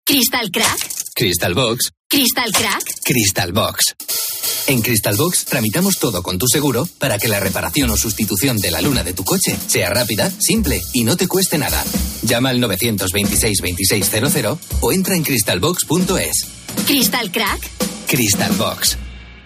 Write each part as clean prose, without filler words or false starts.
¿Crystal Crack? Crystal Box. ¿Crystal Crack? Crystal Box. En Crystal Box tramitamos todo con tu seguro para que la reparación o sustitución de la luna de tu coche sea rápida, simple y no te cueste nada. Llama al 926 2600 o entra en crystalbox.es. ¿Crystal Crack? Crystal Box.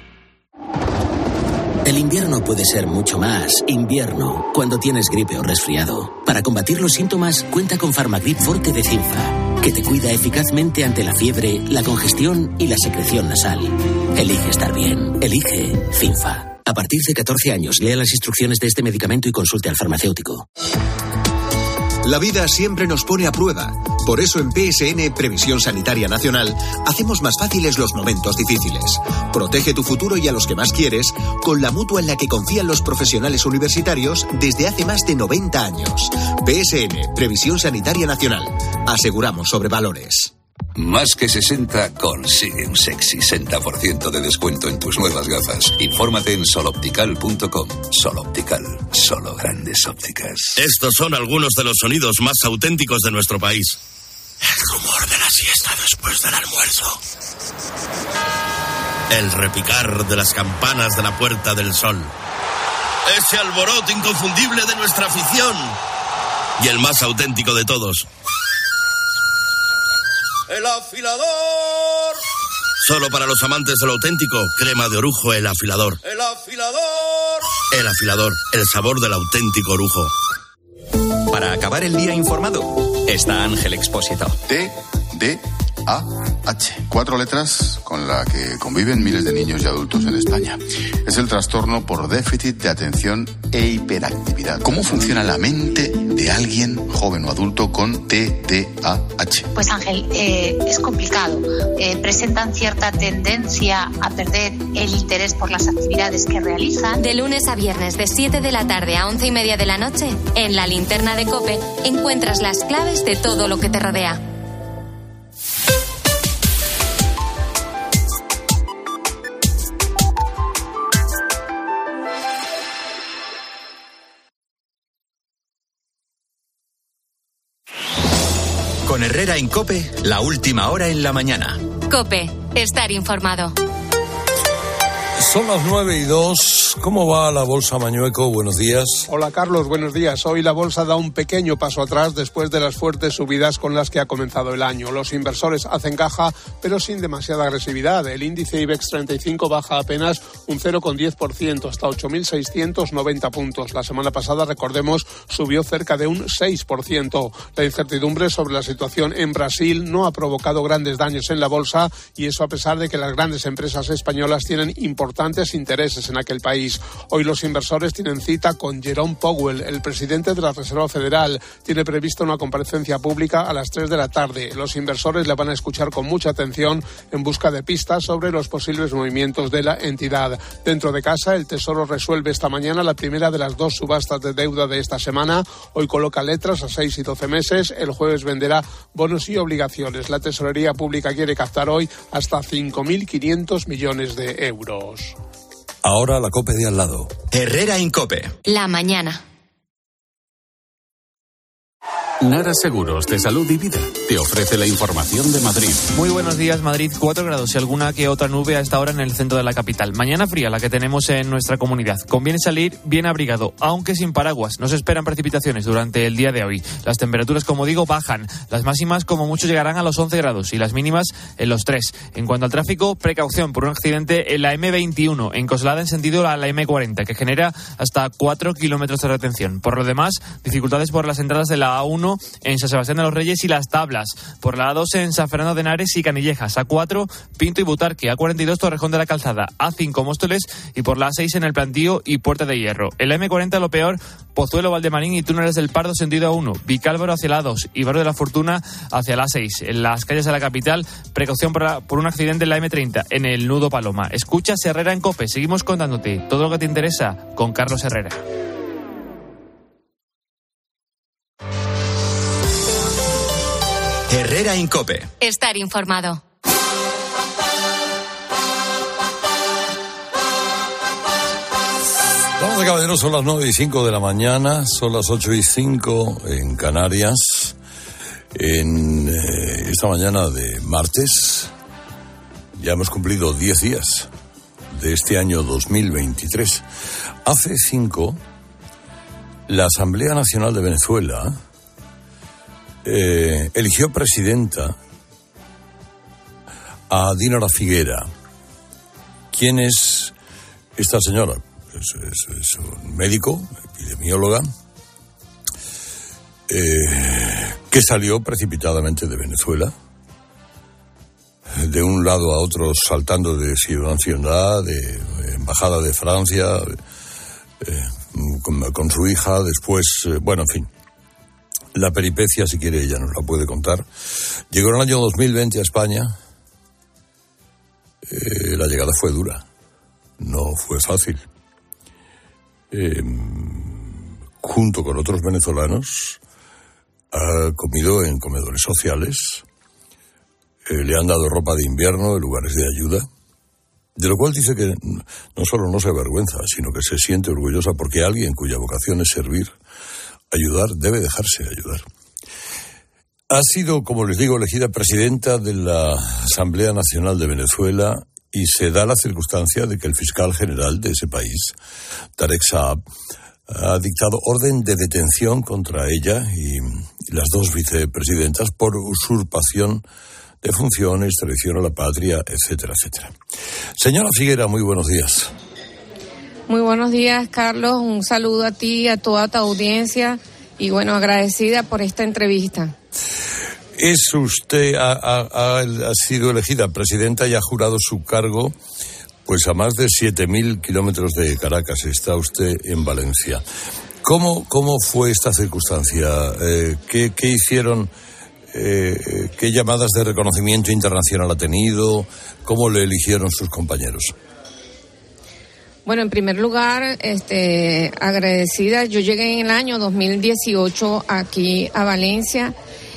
El invierno puede ser mucho más invierno cuando tienes gripe o resfriado. Para combatir los síntomas, cuenta con Farmagrip Forte de Cinfa, que te cuida eficazmente ante la fiebre, la congestión y la secreción nasal. Elige estar bien. Elige Cinfa. A partir de 14 años, lea las instrucciones de este medicamento y consulte al farmacéutico. La vida siempre nos pone a prueba. Por eso en PSN, Previsión Sanitaria Nacional, hacemos más fáciles los momentos difíciles. Protege tu futuro y a los que más quieres con la mutua en la que confían los profesionales universitarios desde hace más de 90 años. PSN, Previsión Sanitaria Nacional. Aseguramos sobre valores. Más que 60 consigue un sexy 60% de descuento en tus nuevas gafas. Infórmate en soloptical.com. Soloptical, solo grandes ópticas. Estos son algunos de los sonidos más auténticos de nuestro país. El rumor de la siesta después del almuerzo. El repicar de las campanas de la Puerta del Sol. Ese alboroto inconfundible de nuestra afición. Y el más auténtico de todos. ¡El afilador! Solo para los amantes de lo auténtico, crema de orujo El Afilador. ¡El afilador! El Afilador, el sabor del auténtico orujo. Para acabar el día informado, está Ángel Expósito. TDAH, 4 letras con la que conviven miles de niños y adultos en España. Es el trastorno por déficit de atención e hiperactividad. ¿Cómo funciona la mente de alguien joven o adulto con TDAH? Pues Ángel, es complicado. Presentan cierta tendencia a perder el interés por las actividades que realizan. De lunes a viernes, de 7 de la tarde a 11:30 de la noche, en la linterna de COPE, encuentras las claves de todo lo que te rodea. Con Herrera en COPE, la última hora en la mañana. COPE, estar informado. Son las 9:02. ¿Cómo va la bolsa, Mañueco? Buenos días. Hola, Carlos. Buenos días. Hoy la bolsa da un pequeño paso atrás después de las fuertes subidas con las que ha comenzado el año. Los inversores hacen caja, pero sin demasiada agresividad. El índice IBEX 35 baja apenas un 0,10% hasta 8.690 puntos. La semana pasada, recordemos, subió cerca de un 6%. La incertidumbre sobre la situación en Brasil no ha provocado grandes daños en la bolsa, y eso a pesar de que las grandes empresas españolas tienen importantes intereses en aquel país. Hoy los inversores tienen cita con Jerome Powell, el presidente de la Reserva Federal. Tiene prevista una comparecencia pública a las 3 de la tarde. Los inversores le van a escuchar con mucha atención en busca de pistas sobre los posibles movimientos de la entidad. Dentro de casa, el Tesoro resuelve esta mañana la primera de las 2 subastas de deuda de esta semana. Hoy coloca letras a 6 y 12 meses. El jueves venderá bonos y obligaciones. La Tesorería Pública quiere captar hoy hasta 5.500 millones de euros. Ahora la COPE de al lado. Herrera en COPE. La mañana. Nara Seguros de Salud y Vida te ofrece la información de Madrid. Muy buenos días, Madrid. 4 grados y alguna que otra nube a esta hora en el centro de la capital. Mañana fría la que tenemos en nuestra comunidad. Conviene salir bien abrigado, aunque sin paraguas. No se esperan precipitaciones durante el día de hoy. Las temperaturas, como digo, bajan. Las máximas, como mucho, llegarán a los 11 grados y las mínimas en los 3. En cuanto al tráfico, precaución por un accidente en la M21, en Coslada en sentido a la M40, que genera hasta 4 kilómetros de retención. Por lo demás, dificultades por las entradas de la A1 en San Sebastián de los Reyes y Las Tablas, por la A2 en San Fernando de Henares y Canillejas, A4 Pinto y Butarque, A42 Torrejón de la Calzada, A5 Móstoles y por la A6 en el Plantío y Puerta de Hierro. En la M40 lo peor, Pozuelo, Valdemarín y Túneles del Pardo sentido A1, Vicálvaro hacia la A2 y Barrio de la Fortuna hacia la A6. En las calles de la capital, precaución por un accidente en la M30 en el Nudo Paloma. Escuchas Herrera en COPE, seguimos contándote todo lo que te interesa con Carlos Herrera. Herrera en COPE. Estar informado. Vamos a caballeros, son las 9:05 de la mañana, son las 8:05 en Canarias. En esta mañana de martes ya hemos cumplido 10 días de este año 2023. Hace 5, la Asamblea Nacional de Venezuela eligió presidenta a Dinora Figuera. ¿Quién es esta señora? Es un médico, epidemióloga, que salió precipitadamente de Venezuela, de un lado a otro, saltando de ciudad en ciudad, de embajada de Francia, con su hija, después, bueno, en fin, la peripecia, si quiere, ella nos la puede contar. Llegó en el año 2020 a España. La llegada fue dura, no fue fácil. Junto con otros venezolanos, ha comido en comedores sociales, le han dado ropa de invierno, lugares de ayuda, de lo cual dice que no solo no se avergüenza, sino que se siente orgullosa porque alguien cuya vocación es servir, ayudar, debe dejarse ayudar. Ha sido, como les digo, elegida presidenta de la Asamblea Nacional de Venezuela y se da la circunstancia de que el fiscal general de ese país, Tarek Saab, ha dictado orden de detención contra ella y las dos vicepresidentas por usurpación de funciones, traición a la patria, etcétera, etcétera. Señora Figuera, muy buenos días. Muy buenos días, Carlos. Un saludo a ti, a toda tu audiencia y, bueno, agradecida por esta entrevista. Es usted, ha sido elegida presidenta y ha jurado su cargo pues a más de 7.000 kilómetros de Caracas. Está usted en Valencia. ¿Cómo fue esta circunstancia? ¿Qué hicieron? ¿Qué llamadas de reconocimiento internacional ha tenido? ¿Cómo le eligieron sus compañeros? Bueno, en primer lugar, agradecida. Yo llegué en el año 2018 aquí a Valencia.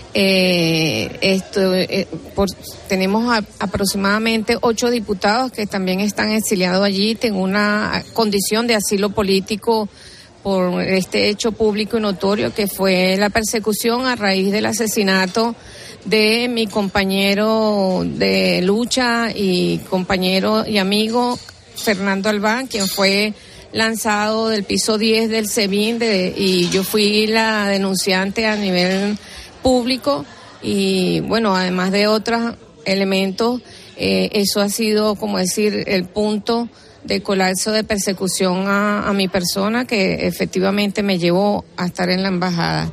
Tenemos aproximadamente 8 diputados que también están exiliados allí. Tengo una condición de asilo político por este hecho público y notorio que fue la persecución a raíz del asesinato de mi compañero de lucha y compañero y amigo Fernando Albán, quien fue lanzado del piso 10 del SEBIN y yo fui la denunciante a nivel público y bueno, además de otros elementos, eso ha sido, como decir, el punto de colapso de persecución a mi persona que efectivamente me llevó a estar en la embajada.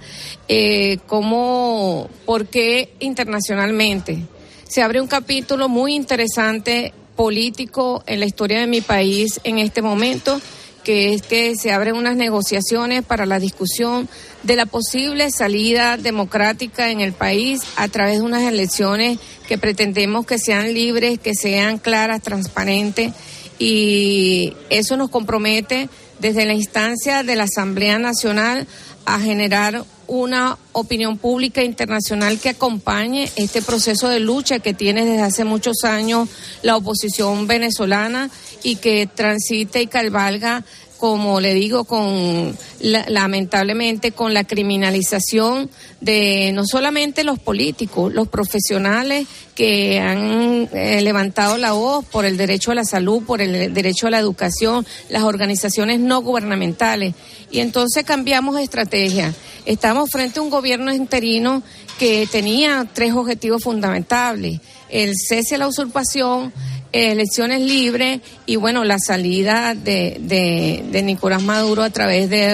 ¿Por qué internacionalmente? Se abre un capítulo muy interesante político en la historia de mi país en este momento, que es que se abren unas negociaciones para la discusión de la posible salida democrática en el país a través de unas elecciones que pretendemos que sean libres, que sean claras, transparentes, y eso nos compromete desde la instancia de la Asamblea Nacional a generar una opinión pública internacional que acompañe este proceso de lucha que tiene desde hace muchos años la oposición venezolana y que transite y cabalga, como le digo, lamentablemente con la criminalización de no solamente los políticos, los profesionales que han levantado la voz por el derecho a la salud, por el derecho a la educación, las organizaciones no gubernamentales. Y entonces cambiamos de estrategia. Estamos frente a un gobierno interino que tenía 3 objetivos fundamentales: el cese a la usurpación, elecciones libres y bueno, la salida de Nicolás Maduro a través de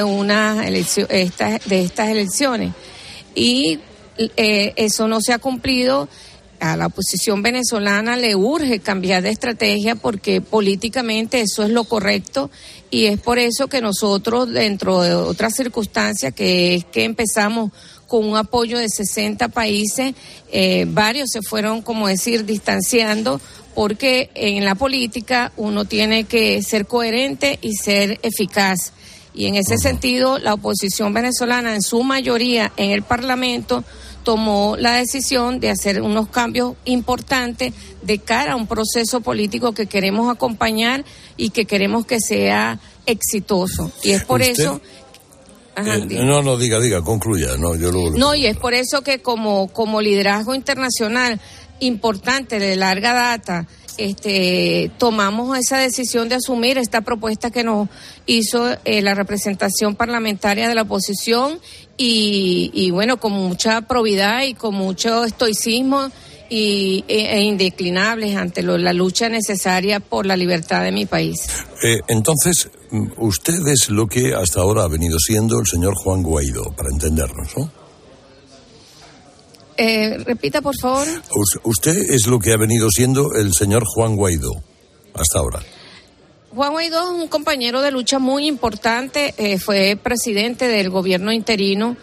estas elecciones. Y eso no se ha cumplido. A la oposición venezolana le urge cambiar de estrategia porque políticamente eso es lo correcto y es por eso que nosotros, dentro de otras circunstancias, que es que empezamos con un apoyo de 60 países, varios se fueron, como decir, distanciando, porque en la política uno tiene que ser coherente y ser eficaz. Y en ese sentido, la oposición venezolana, en su mayoría en el Parlamento, tomó la decisión de hacer unos cambios importantes de cara a un proceso político que queremos acompañar y que queremos que sea exitoso. Y es por eso... No, diga, concluya. No, y es por eso que como liderazgo internacional importante de larga data, tomamos esa decisión de asumir esta propuesta que nos hizo la representación parlamentaria de la oposición y bueno, con mucha probidad y con mucho estoicismo e indeclinables ante la lucha necesaria por la libertad de mi país. Entonces, usted es lo que hasta ahora ha venido siendo el señor Juan Guaidó, para entendernos, ¿no? Repita, por favor. Usted es lo que ha venido siendo el señor Juan Guaidó, hasta ahora. Juan Guaidó es un compañero de lucha muy importante, fue presidente del gobierno interino.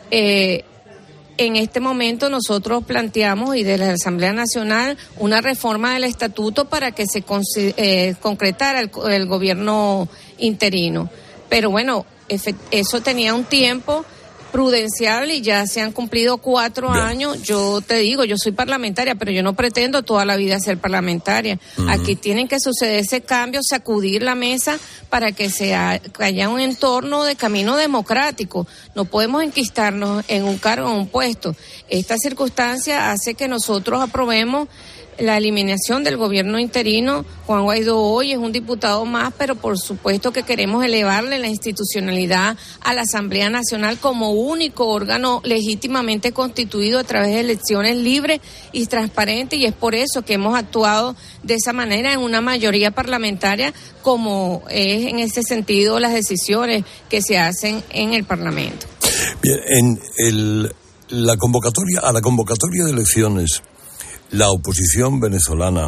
En este momento nosotros planteamos, y de la Asamblea Nacional, una reforma del estatuto para que se concretara el gobierno interino. Pero bueno, eso tenía un tiempo prudencial y ya se han cumplido 4 años. Yo te digo, yo soy parlamentaria, pero yo no pretendo toda la vida ser parlamentaria. Aquí tienen que suceder ese cambio, sacudir la mesa para que haya un entorno de camino democrático. No podemos enquistarnos en un cargo, en un puesto. Esta circunstancia hace que nosotros aprobemos la eliminación del gobierno interino. Juan Guaidó hoy es un diputado más, pero por supuesto que queremos elevarle la institucionalidad a la Asamblea Nacional como único órgano legítimamente constituido a través de elecciones libres y transparentes, y es por eso que hemos actuado de esa manera en una mayoría parlamentaria, como es en ese sentido las decisiones que se hacen en el Parlamento. Bien, a la convocatoria de elecciones, la oposición venezolana,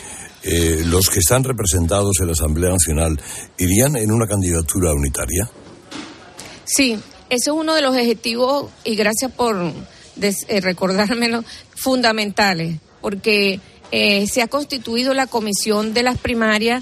los que están representados en la Asamblea Nacional, ¿irían en una candidatura unitaria? Sí, ese es uno de los objetivos, y gracias por recordármelo, fundamentales, porque se ha constituido la comisión de las primarias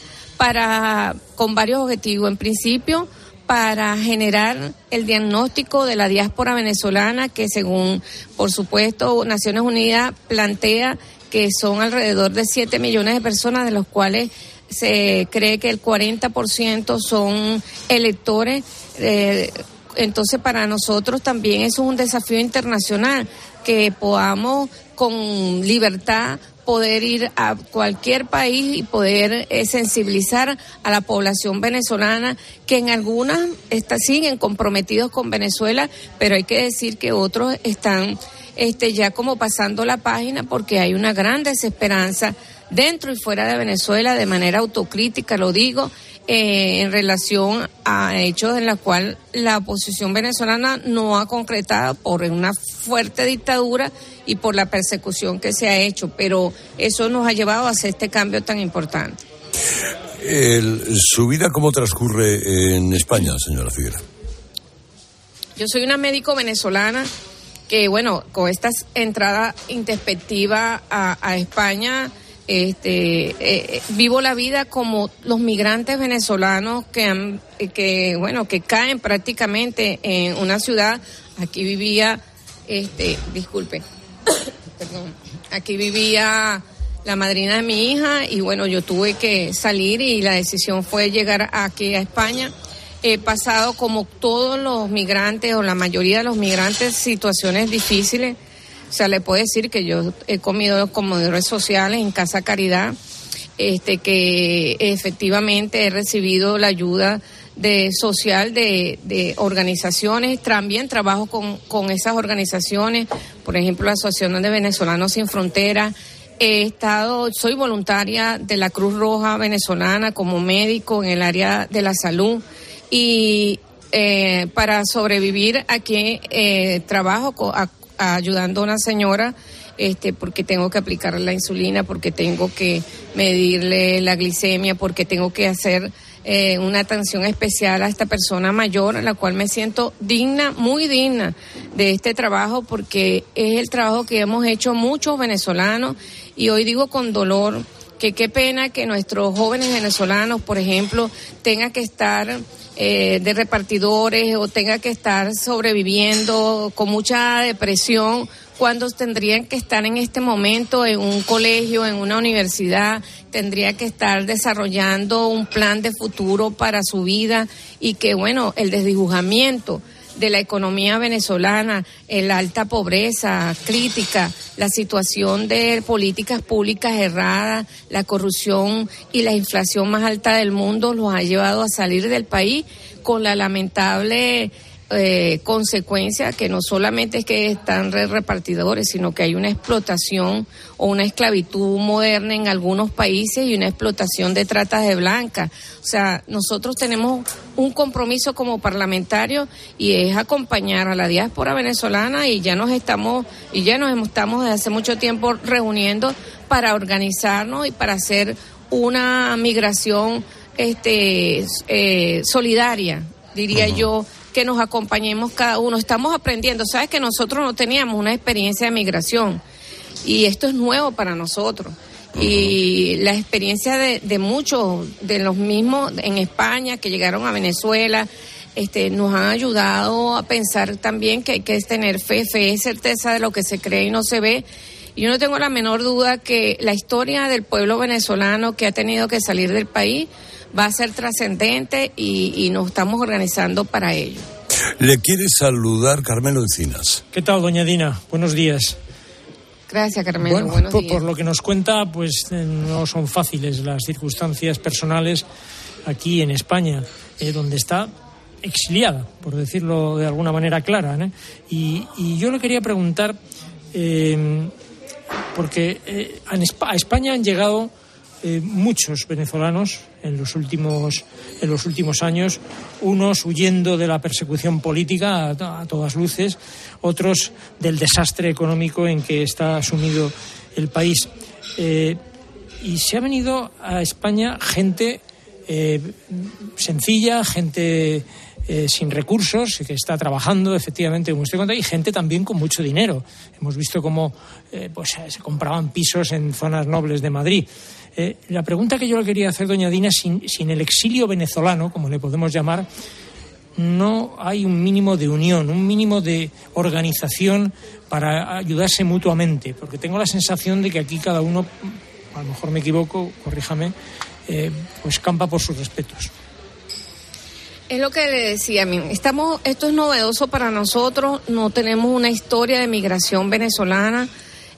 con varios objetivos. En principio, para generar el diagnóstico de la diáspora venezolana, que según, por supuesto, Naciones Unidas plantea que son alrededor de 7 millones de personas, de los cuales se cree que el 40% son electores. Entonces, para nosotros también eso es un desafío internacional, que podamos con libertad poder ir a cualquier país y poder sensibilizar a la población venezolana, que en algunas siguen comprometidos con Venezuela, pero hay que decir que otros están ya como pasando la página, porque hay una gran desesperanza dentro y fuera de Venezuela, de manera autocrítica, lo digo, en relación a hechos en los cuales la oposición venezolana no ha concretado por una fuerte dictadura y por la persecución que se ha hecho, pero eso nos ha llevado a hacer este cambio tan importante. ¿Su vida cómo transcurre en España, señora Figuera? Yo soy una médico venezolana que, bueno, con esta entrada introspectiva a España, vivo la vida como los migrantes venezolanos que caen prácticamente en una ciudad. Aquí vivía, perdón, aquí vivía la madrina de mi hija, y bueno, yo tuve que salir y la decisión fue llegar aquí a España. He pasado, como todos los migrantes o la mayoría de los migrantes, situaciones difíciles. O sea, le puedo decir que yo he comido comedores sociales en Casa Caridad, que efectivamente he recibido la ayuda social de organizaciones. También trabajo con esas organizaciones, por ejemplo, la Asociación de Venezolanos Sin Fronteras. Soy voluntaria de la Cruz Roja venezolana como médico en el área de la salud, y para sobrevivir aquí trabajo ayudando a una señora, porque tengo que aplicarle la insulina, porque tengo que medirle la glicemia, porque tengo que hacer una atención especial a esta persona mayor, a la cual me siento digna, muy digna de este trabajo, porque es el trabajo que hemos hecho muchos venezolanos, y hoy digo con dolor que qué pena que nuestros jóvenes venezolanos, por ejemplo, tengan que estar de repartidores o tenga que estar sobreviviendo con mucha depresión, cuando tendrían que estar en este momento en un colegio, en una universidad, tendría que estar desarrollando un plan de futuro para su vida, y que, bueno, el desdibujamiento de la economía venezolana, la alta pobreza crítica, la situación de políticas públicas erradas, la corrupción y la inflación más alta del mundo los ha llevado a salir del país con la lamentable consecuencia que no solamente es que están repartidores, sino que hay una explotación o una esclavitud moderna en algunos países y una explotación de trata de blancas. O sea, nosotros tenemos un compromiso como parlamentarios y es acompañar a la diáspora venezolana y ya nos estamos desde hace mucho tiempo reuniendo para organizarnos y para hacer una migración solidaria, diría yo, que nos acompañemos cada uno. Estamos aprendiendo, sabes que nosotros no teníamos una experiencia de migración y esto es nuevo para nosotros. Y la experiencia de muchos de los mismos en España que llegaron a Venezuela nos han ayudado a pensar también que hay que tener fe es certeza de lo que se cree y no se ve. Y yo no tengo la menor duda que la historia del pueblo venezolano que ha tenido que salir del país va a ser trascendente y nos estamos organizando para ello. Le quiere saludar Carmelo Encinas. ¿Qué tal, doña Dina? Buenos días. Gracias, Carmelo. Bueno, buenos días. Por lo que nos cuenta, pues no son fáciles las circunstancias personales aquí en España, donde está exiliada, por decirlo de alguna manera clara, ¿no? Y yo le quería preguntar, porque a España han llegado muchos venezolanos en los últimos años, unos huyendo de la persecución política a todas luces, otros del desastre económico en que está sumido el país. Y se ha venido a España gente sencilla, gente sin recursos, que está trabajando efectivamente, como usted cuenta, y gente también con mucho dinero. Hemos visto cómo se compraban pisos en zonas nobles de Madrid. La pregunta que yo le quería hacer, doña Dina, sin el exilio venezolano, como le podemos llamar, no hay un mínimo de unión, un mínimo de organización para ayudarse mutuamente, porque tengo la sensación de que aquí cada uno, a lo mejor me equivoco, corríjame, pues campa por sus respetos. Es lo que le decía, esto es novedoso para nosotros, no tenemos una historia de migración venezolana.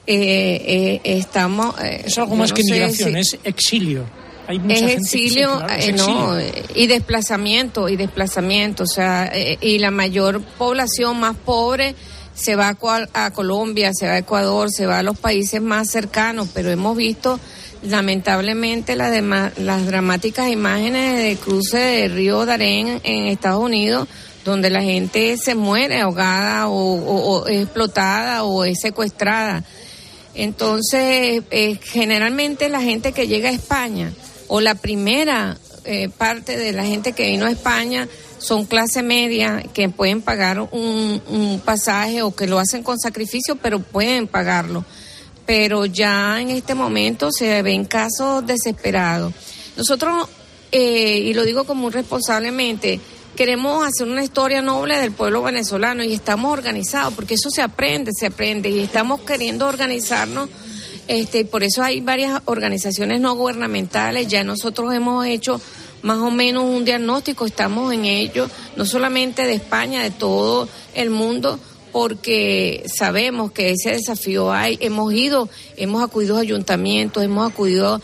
Es algo más que migración, es exilio. Hay mucha gente exilio, y desplazamiento, o sea, y la mayor población más pobre se va a Colombia, se va a Ecuador, se va a los países más cercanos, pero hemos visto lamentablemente las dramáticas imágenes del cruce del río Darién en Estados Unidos, donde la gente se muere ahogada o es explotada o es secuestrada. Entonces, generalmente la gente que llega a España, o la primera parte de la gente que vino a España, son clase media que pueden pagar un pasaje o que lo hacen con sacrificio, pero pueden pagarlo. Pero ya en este momento se ven casos desesperados. Nosotros, y lo digo como responsablemente, queremos hacer una historia noble del pueblo venezolano y estamos organizados, porque eso se aprende y estamos queriendo organizarnos, y por eso hay varias organizaciones no gubernamentales. Ya nosotros hemos hecho más o menos un diagnóstico, estamos en ello, no solamente de España, de todo el mundo, porque sabemos que ese desafío hay. Hemos acudido a ayuntamientos, hemos acudido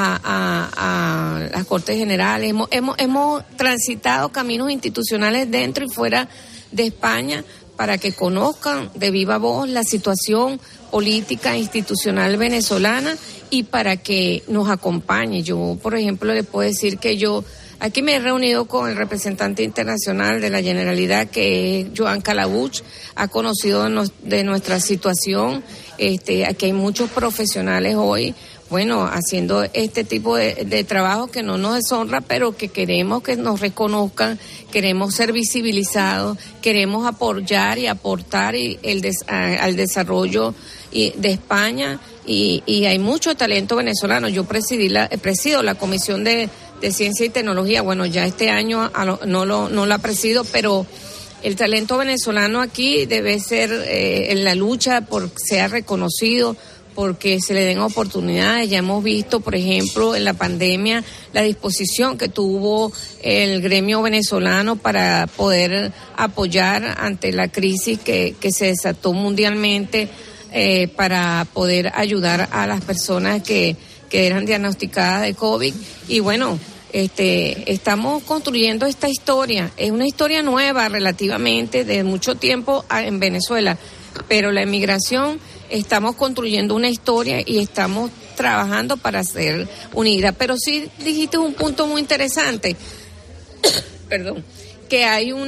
a las Cortes Generales, hemos transitado caminos institucionales dentro y fuera de España para que conozcan de viva voz la situación política institucional venezolana y para que nos acompañe. Yo, por ejemplo, le puedo decir que aquí me he reunido con el representante internacional de la Generalidad, que es Joan Calabuch, ha conocido de nuestra situación. Aquí hay muchos profesionales hoy, haciendo este tipo de trabajo que no nos deshonra, pero que queremos que nos reconozcan, queremos ser visibilizados, queremos apoyar y aportar al desarrollo de España, y hay mucho talento venezolano. Yo presido la Comisión de Ciencia y Tecnología. Ya este año no la presido, pero el talento venezolano aquí debe ser en la lucha por sea reconocido, porque se le den oportunidades. Ya hemos visto, por ejemplo, en la pandemia, la disposición que tuvo el gremio venezolano para poder apoyar ante la crisis que se desató mundialmente, para poder ayudar a las personas que eran diagnosticadas de COVID. Y bueno, estamos construyendo esta historia. Es una historia nueva relativamente, de mucho tiempo en Venezuela, pero la emigración, estamos construyendo una historia y estamos trabajando para ser unida. Pero sí dijiste un punto muy interesante, perdón, que hay un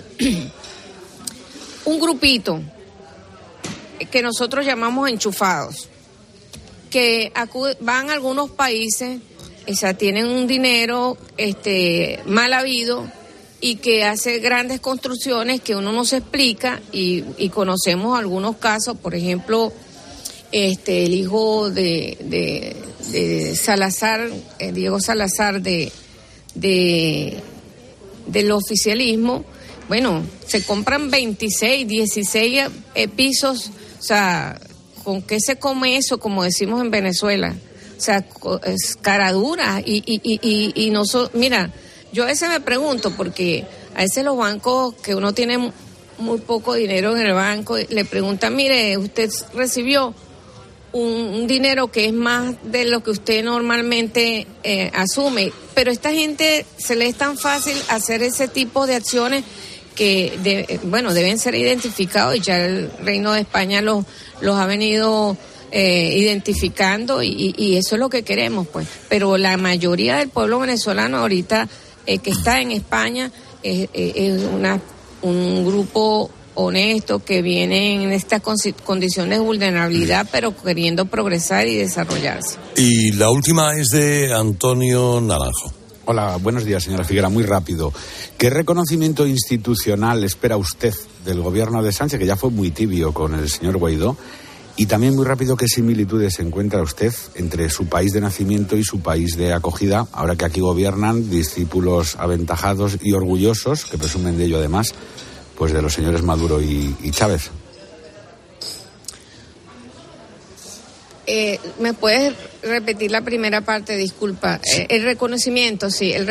grupito que nosotros llamamos enchufados, que van a algunos países, o sea, tienen un dinero mal habido y que hace grandes construcciones que uno no se explica, y conocemos algunos casos. Por ejemplo, el hijo de Salazar, Diego Salazar, del oficialismo. Bueno, se compran 26, 16 pisos, o sea, ¿con qué se come eso, como decimos en Venezuela? O sea, es cara dura y no mira, yo a veces me pregunto, porque a veces los bancos, que uno tiene muy poco dinero en el banco, le preguntan, mire, usted recibió un dinero que es más de lo que usted normalmente asume, pero a esta gente se le es tan fácil hacer ese tipo de acciones que deben ser identificados, y ya el Reino de España los ha venido identificando, y eso es lo que queremos, pues. Pero la mayoría del pueblo venezolano ahorita que está en España es un grupo honesto que viene en estas condiciones de vulnerabilidad, pero queriendo progresar y desarrollarse. Y la última es de Antonio Naranjo. Hola, buenos días, señora Figuera. Muy rápido. ¿Qué reconocimiento institucional espera usted del gobierno de Sánchez, que ya fue muy tibio con el señor Guaidó? Y también, muy rápido, ¿qué similitudes encuentra usted entre su país de nacimiento y su país de acogida, ahora que aquí gobiernan discípulos aventajados y orgullosos, que presumen de ello además, pues de los señores Maduro y Chávez? ¿Me puedes repetir la primera parte? Disculpa. Sí. El reconocimiento,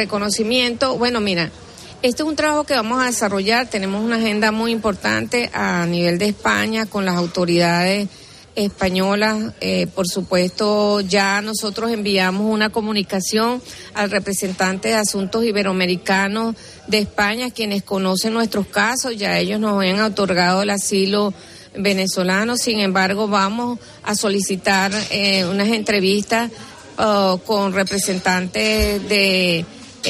bueno, mira, este es un trabajo que vamos a desarrollar. Tenemos una agenda muy importante a nivel de España con las autoridades españolas. Por supuesto, ya nosotros enviamos una comunicación al representante de Asuntos Iberoamericanos de España, quienes conocen nuestros casos. Ya ellos nos han otorgado el asilo venezolano. Sin embargo, vamos a solicitar unas entrevistas con representantes de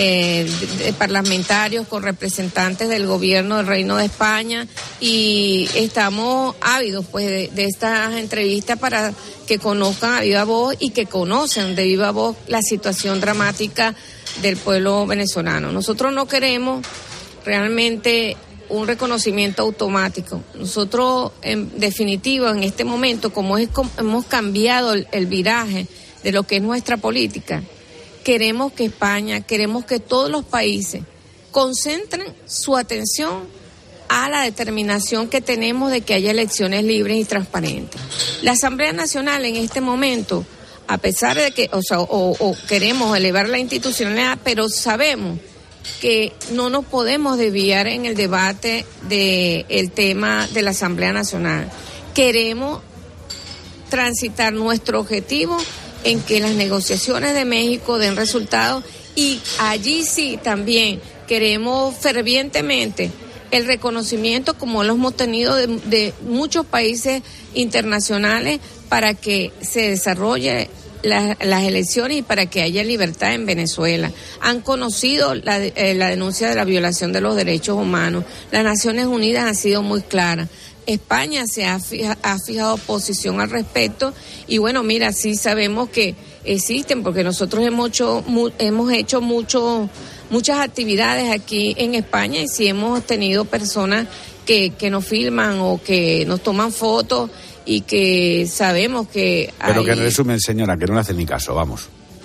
parlamentarios, con representantes del gobierno del Reino de España, y estamos ávidos pues de estas entrevistas para que conozcan a viva voz y que conocen de viva voz la situación dramática del pueblo venezolano. Nosotros no queremos realmente un reconocimiento automático. Nosotros, en definitiva, en este momento, como hemos cambiado el viraje de lo que es nuestra política, queremos que España, queremos que todos los países concentren su atención a la determinación que tenemos de que haya elecciones libres y transparentes. La Asamblea Nacional en este momento, a pesar de que, o queremos elevar la institucionalidad, pero sabemos que no nos podemos desviar en el debate del tema de la Asamblea Nacional. Queremos transitar nuestro objetivo en que las negociaciones de México den resultados, y allí sí también queremos fervientemente el reconocimiento, como lo hemos tenido de muchos países internacionales, para que se desarrolle las elecciones y para que haya libertad en Venezuela. Han conocido la denuncia de la violación de los derechos humanos. Las Naciones Unidas han sido muy claras. España se ha fijado posición al respecto, y bueno, mira, sí sabemos que existen, porque nosotros hemos hecho muchas actividades aquí en España, y sí hemos tenido personas que nos filman o que nos toman fotos, y que sabemos que Pero que en resumen, señora, que no le hace ni caso, vamos.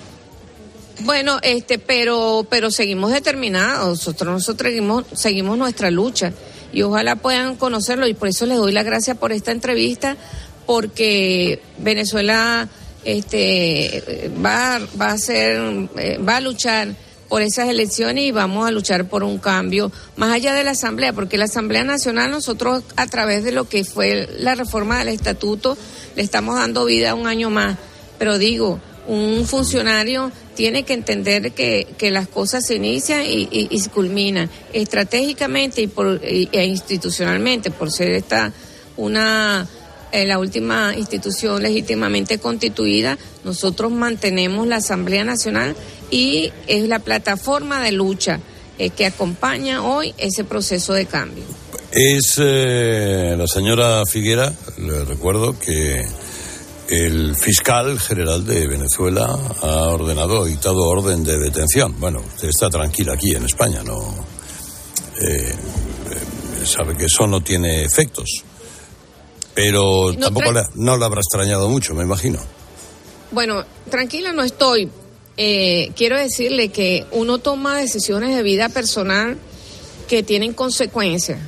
Bueno, pero seguimos determinados, nosotros seguimos nuestra lucha, y ojalá puedan conocerlo, y por eso les doy las gracias por esta entrevista, porque Venezuela va a luchar por esas elecciones y vamos a luchar por un cambio más allá de la Asamblea, porque la Asamblea Nacional nosotros a través de lo que fue la reforma del estatuto le estamos dando vida un año más, pero digo, un funcionario tiene que entender que las cosas se inician y se culminan estratégicamente e institucionalmente, por ser la última institución legítimamente constituida. Nosotros mantenemos la Asamblea Nacional y es la plataforma de lucha que acompaña hoy ese proceso de cambio. Es la señora Figuera, le recuerdo que el fiscal general de Venezuela ha dictado orden de detención. Bueno, usted está tranquila aquí en España, ¿no? Sabe que eso no tiene efectos. Pero tampoco no le habrá extrañado mucho, me imagino. Bueno, tranquila no estoy. Quiero decirle que uno toma decisiones de vida personal que tienen consecuencias.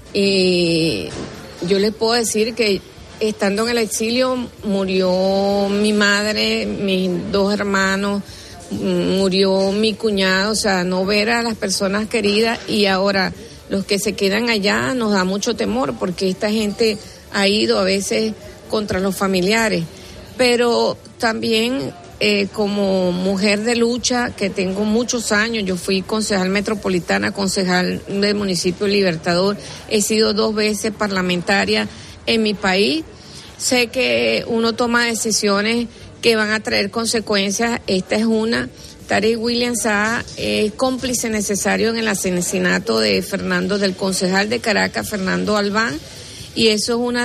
Y yo les puedo decir que estando en el exilio murió mi madre, mis 2 hermanos, murió mi cuñado, o sea, no ver a las personas queridas, y ahora los que se quedan allá nos da mucho temor porque esta gente ha ido a veces contra los familiares, pero también como mujer de lucha que tengo muchos años, yo fui concejal metropolitana, concejal del municipio Libertador, he sido 2 veces parlamentaria en mi país, sé que uno toma decisiones que van a traer consecuencias. Esta es una. Tarek William Saá es cómplice necesario en el asesinato del concejal de Caracas, Fernando Albán, y eso es una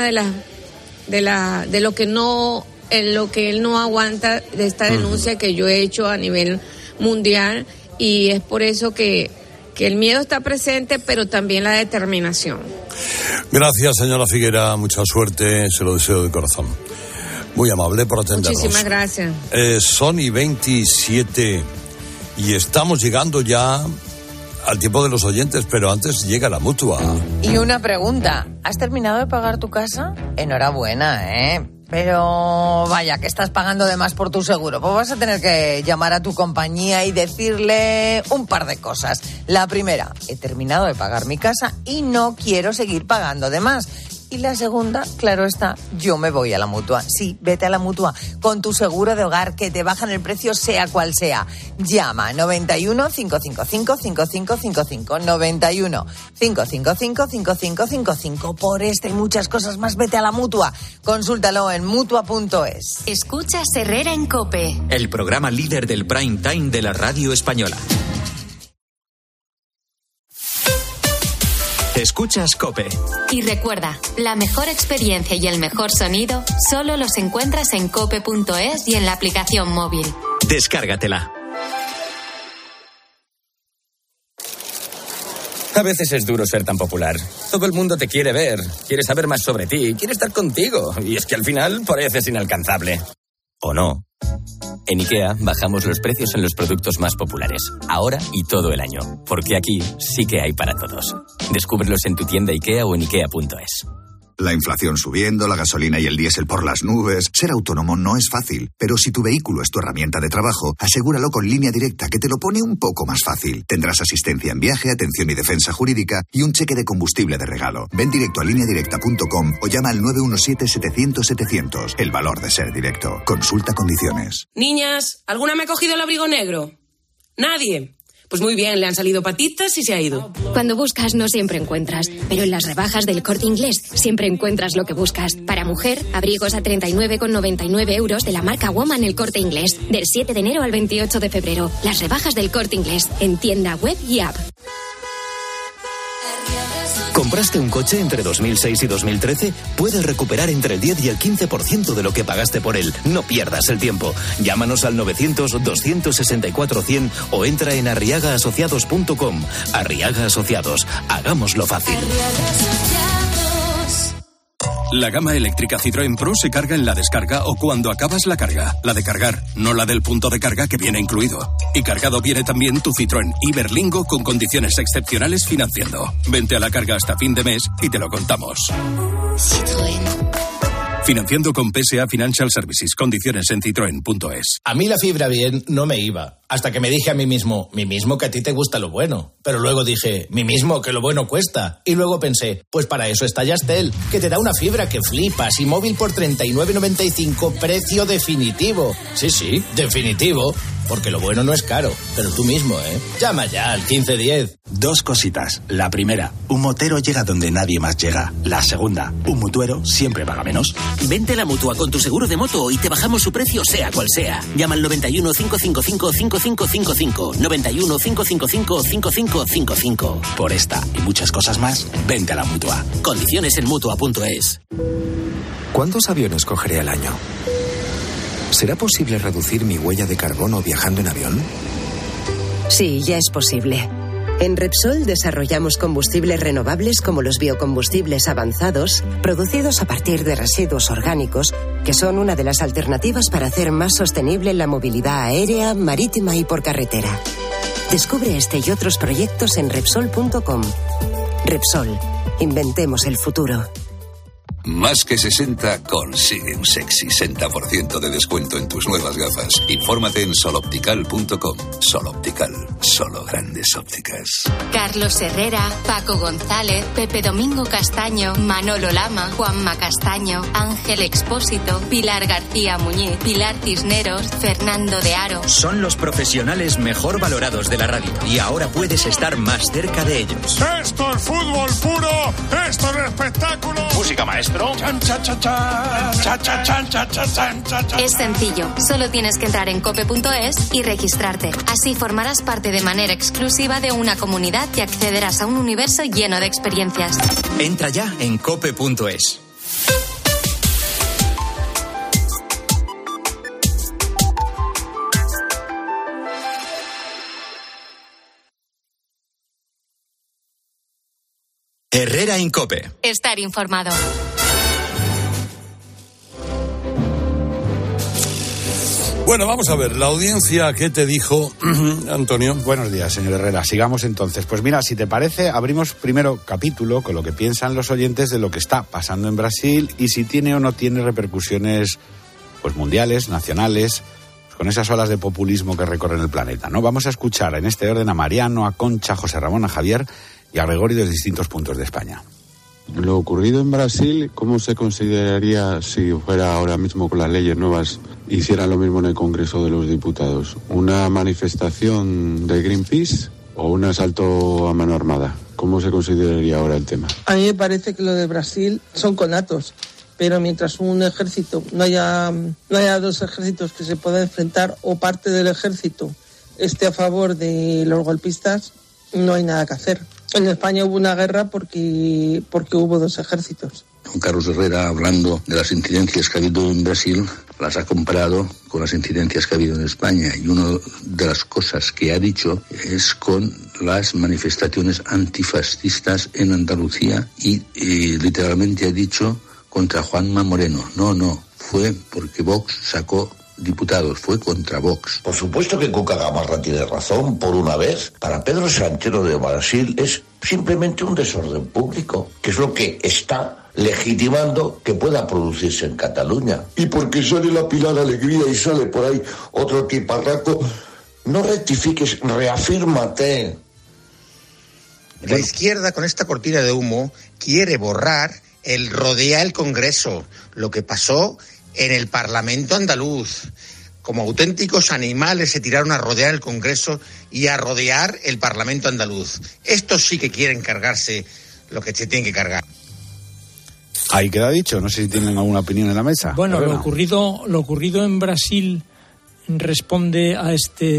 de lo que él no aguanta de esta denuncia que yo he hecho a nivel mundial, y es por eso que el miedo está presente, pero también la determinación. Gracias, señora Figuera, mucha suerte, se lo deseo de corazón. Muy amable por atendernos. Muchísimas gracias. Son y 27 y estamos llegando ya al tiempo de los oyentes, pero antes llega la Mutua. Y una pregunta, ¿has terminado de pagar tu casa? Enhorabuena, ¿eh? Pero vaya, que estás pagando de más por tu seguro. Pues vas a tener que llamar a tu compañía y decirle un par de cosas. La primera, he terminado de pagar mi casa y no quiero seguir pagando de más. Y la segunda, claro está, yo me voy a la Mutua. Sí, vete a la Mutua con tu seguro de hogar, que te bajan el precio sea cual sea. Llama 91 555 5555 91 555 5555. Por esta y muchas cosas más, vete a la Mutua. Consúltalo en Mutua.es. Escuchas Herrera en COPE, el programa líder del prime time de la radio española. Escuchas COPE. Y recuerda, la mejor experiencia y el mejor sonido solo los encuentras en cope.es y en la aplicación móvil. Descárgatela. A veces es duro ser tan popular. Todo el mundo te quiere ver, quiere saber más sobre ti, quiere estar contigo. Y es que al final pareces inalcanzable. ¿O no? En IKEA bajamos los precios en los productos más populares, ahora y todo el año, porque aquí sí que hay para todos. Descúbrelos en tu tienda IKEA o en IKEA.es. La inflación subiendo, la gasolina y el diésel por las nubes. Ser autónomo no es fácil, pero si tu vehículo es tu herramienta de trabajo, asegúralo con Línea Directa, que te lo pone un poco más fácil. Tendrás asistencia en viaje, atención y defensa jurídica y un cheque de combustible de regalo. Ven directo a lineadirecta.com o llama al 917-700-700. El valor de ser directo. Consulta condiciones. Niñas, ¿alguna me ha cogido el abrigo negro? ¿Nadie? Pues muy bien, le han salido patitas y se ha ido. Cuando buscas no siempre encuentras, pero en las rebajas del Corte Inglés siempre encuentras lo que buscas. Para mujer, abrigos a 39,99 euros de la marca Woman El Corte Inglés, del 7 de enero al 28 de febrero. Las rebajas del Corte Inglés, en tienda web y app. ¿Compraste un coche entre 2006 y 2013? Puedes recuperar entre el 10 y el 15% de lo que pagaste por él. No pierdas el tiempo. Llámanos al 900-264-100 o entra en arriagaasociados.com. Arriaga Asociados. Hagámoslo fácil. La gama eléctrica Citroën Pro se carga en la descarga o cuando acabas la carga. La de cargar, no la del punto de carga que viene incluido. Y cargado viene también tu Citroën Iberlingo con condiciones excepcionales financiando. Vente a la carga hasta fin de mes y te lo contamos. Citroën. Financiando con PSA Financial Services. Condiciones en citroen.es. A mí la fibra bien no me iba. Hasta que me dije a mí mismo que a ti te gusta lo bueno. Pero luego dije, mí mismo que lo bueno cuesta. Y luego pensé, pues para eso está Yastel, que te da una fibra que flipas y móvil por 39,95, precio definitivo. Sí, definitivo. Porque lo bueno no es caro, pero tú mismo, ¿eh? Llama ya al 1510. Dos cositas. La primera, un motero llega donde nadie más llega. La segunda, un mutuero siempre paga menos. Vente a la Mutua con tu seguro de moto y te bajamos su precio sea cual sea. Llama al 91 555 5555. 91 555 5555. Por esta y muchas cosas más, vente a la Mutua. Condiciones en Mutua.es. ¿Cuántos aviones cogeré al año? ¿Será posible reducir mi huella de carbono viajando en avión? Sí, ya es posible. En Repsol desarrollamos combustibles renovables como los biocombustibles avanzados, producidos a partir de residuos orgánicos, que son una de las alternativas para hacer más sostenible la movilidad aérea, marítima y por carretera. Descubre este y otros proyectos en Repsol.com. Repsol, inventemos el futuro. Más que 60 consigue un sexy 60% de descuento en tus nuevas gafas. Infórmate en soloptical.com. Soloptical, solo grandes ópticas. Carlos Herrera, Paco González, Pepe Domingo Castaño, Manolo Lama, Juanma Castaño, Ángel Expósito, Pilar García Muñiz, Pilar Cisneros, Fernando de Aro. Son los profesionales mejor valorados de la radio y ahora puedes estar más cerca de ellos. Esto es fútbol puro, esto es espectáculo. Música maestro. Es sencillo, solo tienes que entrar en cope.es y registrarte. Así formarás parte de manera exclusiva de una comunidad y accederás a un universo lleno de experiencias. Entra ya en cope.es. Herrera en COPE. Estar informado. Bueno, vamos a ver, la audiencia, ¿qué te dijo, Antonio? Buenos días, señor Herrera. Sigamos entonces. Pues mira, si te parece, abrimos primero capítulo con lo que piensan los oyentes de lo que está pasando en Brasil y si tiene o no tiene repercusiones pues mundiales, nacionales, pues con esas olas de populismo que recorren el planeta, ¿no? Vamos a escuchar en este orden a Mariano, a Concha, a José Ramón, a Javier y a Gregorio de distintos puntos de España. Lo ocurrido en Brasil, ¿cómo se consideraría si fuera ahora mismo con las leyes nuevas, hicieran lo mismo en el Congreso de los Diputados? ¿Una manifestación de Greenpeace o un asalto a mano armada? ¿Cómo se consideraría ahora el tema? A mí me parece que lo de Brasil son conatos, pero mientras un ejército, no haya dos ejércitos que se puedan enfrentar o parte del ejército esté a favor de los golpistas, no hay nada que hacer. En España hubo una guerra porque hubo dos ejércitos. Don Carlos Herrera, hablando de las incidencias que ha habido en Brasil, las ha comparado con las incidencias que ha habido en España. Y una de las cosas que ha dicho es con las manifestaciones antifascistas en Andalucía y literalmente ha dicho contra Juanma Moreno. No, fue porque Vox sacó diputados, fue contra Vox. Por supuesto que Cuca Gamarra tiene razón, por una vez. Para Pedro Sánchez lo de Brasil es simplemente un desorden público, que es lo que está legitimando que pueda producirse en Cataluña. Y porque sale la Pilar Alegría y sale por ahí otro tiparraco, no rectifiques, reafírmate. La izquierda, con esta cortina de humo, quiere borrar el rodea el Congreso, lo que pasó en el Parlamento andaluz. Como auténticos animales se tiraron a rodear el Congreso y a rodear el Parlamento andaluz. Estos sí que quieren cargarse lo que se tienen que cargar. Ahí queda dicho, no sé si tienen alguna opinión en la mesa. Bueno, lo ocurrido en Brasil responde a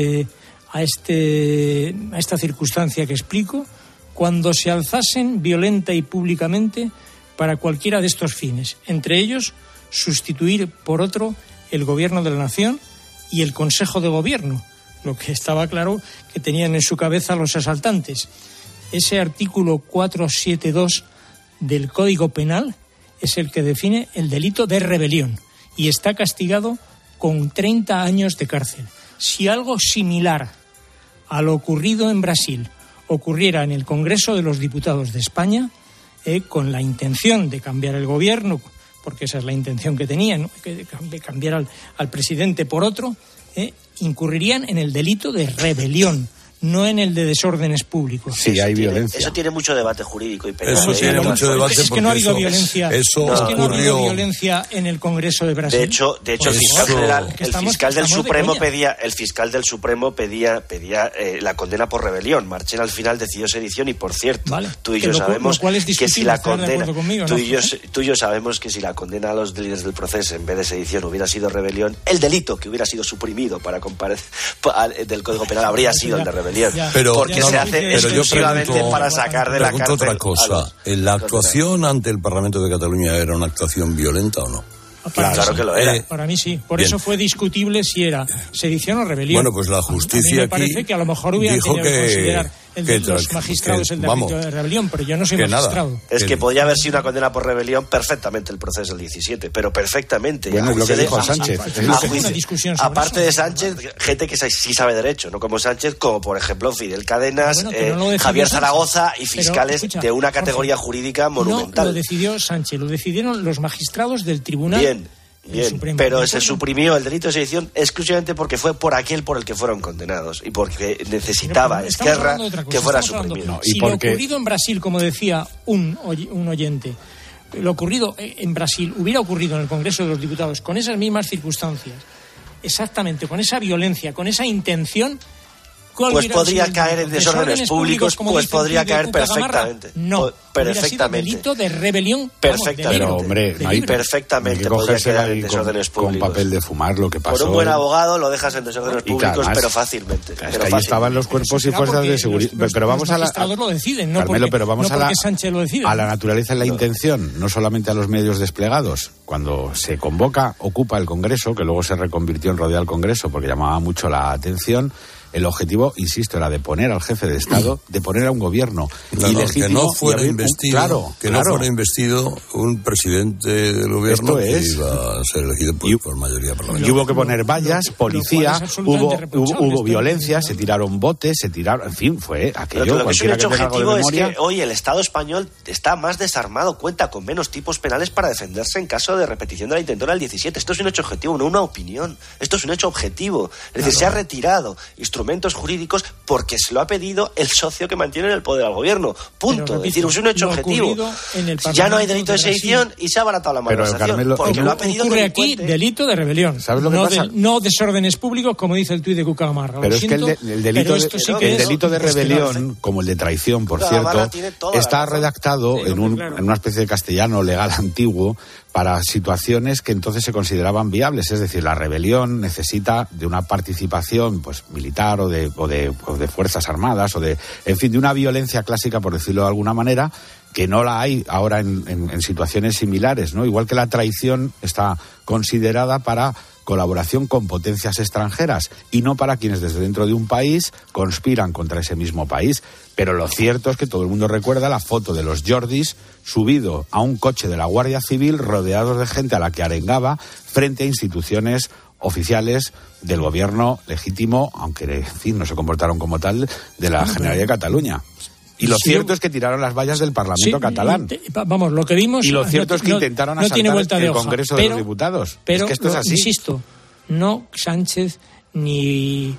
esta circunstancia que explico, cuando se alzasen violenta y públicamente para cualquiera de estos fines, entre ellos sustituir por otro el gobierno de la nación y el Consejo de Gobierno, lo que estaba claro que tenían en su cabeza los asaltantes. Ese artículo 472 del Código Penal es el que define el delito de rebelión y está castigado con 30 años de cárcel. Si algo similar a lo ocurrido en Brasil ocurriera en el Congreso de los Diputados de España, con la intención de cambiar el gobierno, porque esa es la intención que tenían, de cambiar al presidente por otro, incurrirían en el delito de rebelión, no en el de desórdenes públicos. Sí, hay violencia. Eso tiene mucho debate jurídico y penal. Eso tiene mucho debate. Es que no ha habido violencia. Eso es que no ha habido ocurrió violencia en el Congreso de Brasil. De hecho, el fiscal del Supremo pedía la condena por rebelión. Marchena al final decidió sedición y, por cierto, tú y yo sabemos que si la condena, tú y yo sabemos que si la condena a los líderes del proceso en vez de sedición hubiera sido rebelión, el delito que hubiera sido suprimido para comparecer del Código Penal habría sido el de rebelión. Porque se hace exclusivamente para sacar de la cárcel. Otra cosa, ¿la actuación ante el Parlamento de Cataluña era una actuación violenta o no? Claro que lo era. Para mí sí. Por eso fue discutible si era sedición o rebelión. Bueno, pues la justicia a mí me parece que a lo mejor hubieran tenido que considerar los magistrados el delito de rebelión, pero yo no soy magistrado. Es que podía haber sido una condena por rebelión perfectamente el proceso del 17, pero perfectamente. Bueno, es lo que dijo Sánchez. Aparte de Sánchez, gente que sí sabe derecho, no como Sánchez, como por ejemplo Fidel Cadenas, Javier Zaragoza y fiscales de una categoría jurídica monumental. No lo decidió Sánchez, lo decidieron los magistrados del tribunal. Bien, pero se suprimió el delito de sedición exclusivamente porque fue por aquel por el que fueron condenados y porque necesitaba Esquerra que fuera suprimido. Si lo ocurrido en Brasil, como decía un oyente, lo ocurrido en Brasil hubiera ocurrido en el Congreso de los Diputados con esas mismas circunstancias, exactamente, con esa violencia, con esa intención, pues podría caer en desórdenes públicos, pues podría caer perfectamente. No, perfectamente. Delito de rebelión. Perfectamente. Pero, hombre, no hay perfectamente podría caer en desórdenes públicos. Con papel de fumar lo que pasó. Por un buen abogado lo dejas en desórdenes públicos, además, pero fácilmente. Es que ahí estaban los cuerpos y fuerzas de seguridad. Pero vamos a la... lo deciden, no Carmelo, pero vamos a Sánchez lo decide. A la naturaleza y la intención, no solamente a los medios desplegados. Cuando se convoca, ocupa el Congreso, que luego se reconvirtió en rodea al Congreso porque llamaba mucho la atención. El objetivo, insisto, era de poner al jefe de Estado, de poner a un gobierno ilegítimo. Que no fuera investido, no fuera investido un presidente del gobierno que iba a ser elegido por mayoría parlamentaria. Y hubo que poner vallas, policía, hubo violencia, se tiraron botes, en fin, fue aquello. Lo que es un hecho objetivo es que hoy el Estado español está más desarmado, cuenta con menos tipos penales para defenderse en caso de repetición de la intentona del 17. Esto es un hecho objetivo, no una opinión. Esto es un hecho objetivo. Es decir, se ha retirado instrumentos jurídicos porque se lo ha pedido el socio que mantiene en el poder al gobierno. Punto. Es decir, es un hecho objetivo. Ya no hay delito de sedición y se ha abaratado la malversación porque lo ha pedido ocurre aquí delito de rebelión. ¿Sabes lo que pasa? No desórdenes públicos, como dice el tuit de Cucagamarra. Pero es que el delito de rebelión, como el de traición, por cierto, está redactado en una especie de castellano legal antiguo para situaciones que entonces se consideraban viables. Es decir, la rebelión necesita de una participación militar o de fuerzas armadas en fin, de una violencia clásica, por decirlo de alguna manera, que no la hay ahora en situaciones similares, ¿no? Igual que la traición está considerada para colaboración con potencias extranjeras y no para quienes desde dentro de un país conspiran contra ese mismo país. Pero lo cierto es que todo el mundo recuerda la foto de los Jordis subido a un coche de la Guardia Civil rodeados de gente a la que arengaba frente a instituciones oficiales del gobierno legítimo, aunque en fin no se comportaron como tal, de la Generalidad de Cataluña. Y lo cierto es que tiraron las vallas del Parlamento catalán. Vamos, lo que vimos... Y lo cierto es que intentaron asaltar el Congreso de los Diputados. Pero es que esto es así. Insisto, no Sánchez, ni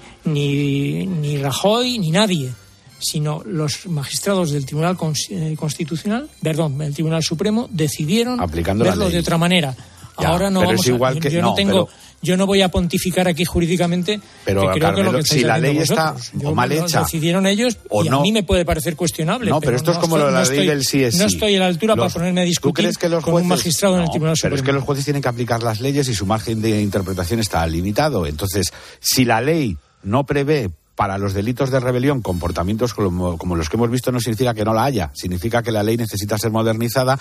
Rajoy, ni nadie, sino los magistrados del Tribunal Constitucional, el Tribunal Supremo, decidieron verlo de otra manera. Ya, ahora no vamos yo no voy a pontificar aquí jurídicamente, pero que creo Carmelo, que lo que si la ley está o mal hecha, decidieron ellos y a mí me puede parecer cuestionable. No, pero esto es como la ley del sí es sí. No estoy a la altura para ponerme a discutir con un magistrado en el Tribunal Supremo. Pero es que los jueces tienen que aplicar las leyes y su margen de interpretación está limitado. Entonces, si la ley no prevé para los delitos de rebelión comportamientos como los que hemos visto, no significa que no la haya, significa que la ley necesita ser modernizada.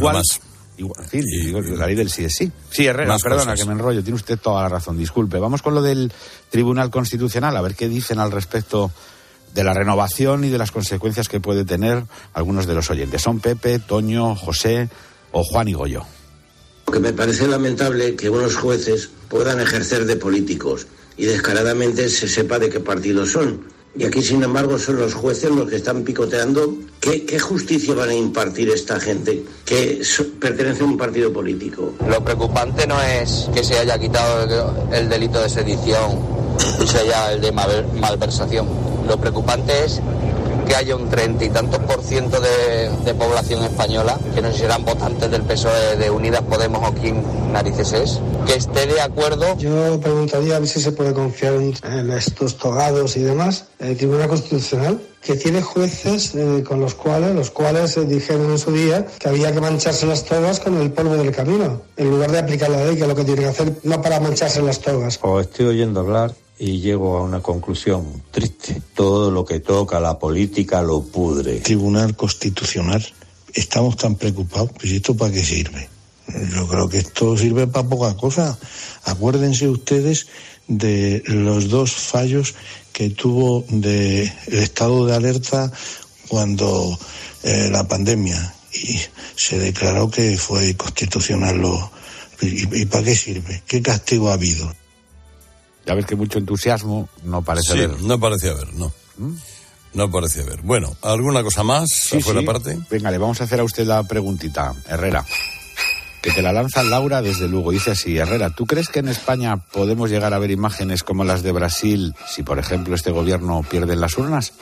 En fin, la ley del sí es sí. Sí, Herrera, perdona que me enrollo, tiene usted toda la razón, disculpe. Vamos con lo del Tribunal Constitucional, a ver qué dicen al respecto de la renovación y de las consecuencias que puede tener algunos de los oyentes. Son Pepe, Toño, José o Juan y Goyo. Porque me parece lamentable que unos jueces puedan ejercer de políticos y descaradamente se sepa de qué partido son. Y aquí, sin embargo, son los jueces los que están picoteando. ¿Qué justicia van a impartir esta gente que pertenece a un partido político? Lo preocupante no es que se haya quitado el delito de sedición y se haya el de malversación. Lo preocupante es que haya un 30 y tantos % de población española, que no sé si serán votantes del PSOE, de Unidas Podemos o quién narices es, que esté de acuerdo. Yo preguntaría a ver si se puede confiar en estos togados y demás. El Tribunal Constitucional, que tiene jueces con los cuales dijeron en su día que había que mancharse las togas con el polvo del camino, en lugar de aplicar la ley, que es lo que tienen que hacer, no para mancharse las togas. Os estoy oyendo hablar y llego a una conclusión triste. Todo lo que toca la política lo pudre. Tribunal Constitucional, estamos tan preocupados, pues ¿esto para qué sirve? Yo creo que esto sirve para poca cosa. Acuérdense ustedes de los 2 fallos que tuvo el estado de alerta cuando la pandemia, y se declaró que fue inconstitucional. ¿Y para qué sirve? ¿Qué castigo ha habido? Ya ves que mucho entusiasmo no parece haber. No parece haber, no. No parece haber. Bueno, ¿alguna cosa más? Sí. Parte? Venga, le vamos a hacer a usted la preguntita, Herrera. Que te la lanza Laura desde Lugo. Dice así: Herrera, ¿tú crees que en España podemos llegar a ver imágenes como las de Brasil si, por ejemplo, este gobierno pierde en las urnas?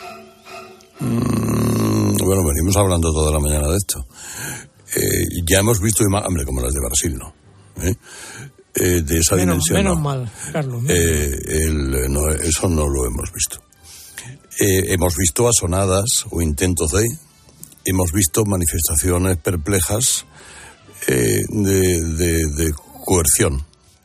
Bueno, venimos hablando toda la mañana de esto. Ya hemos visto imágenes como las de Brasil, ¿no? De esa dimensión. Menos mal, Carlos. Eso no lo hemos visto. Hemos visto asonadas o intentos de. Hemos visto manifestaciones perplejas de coerción.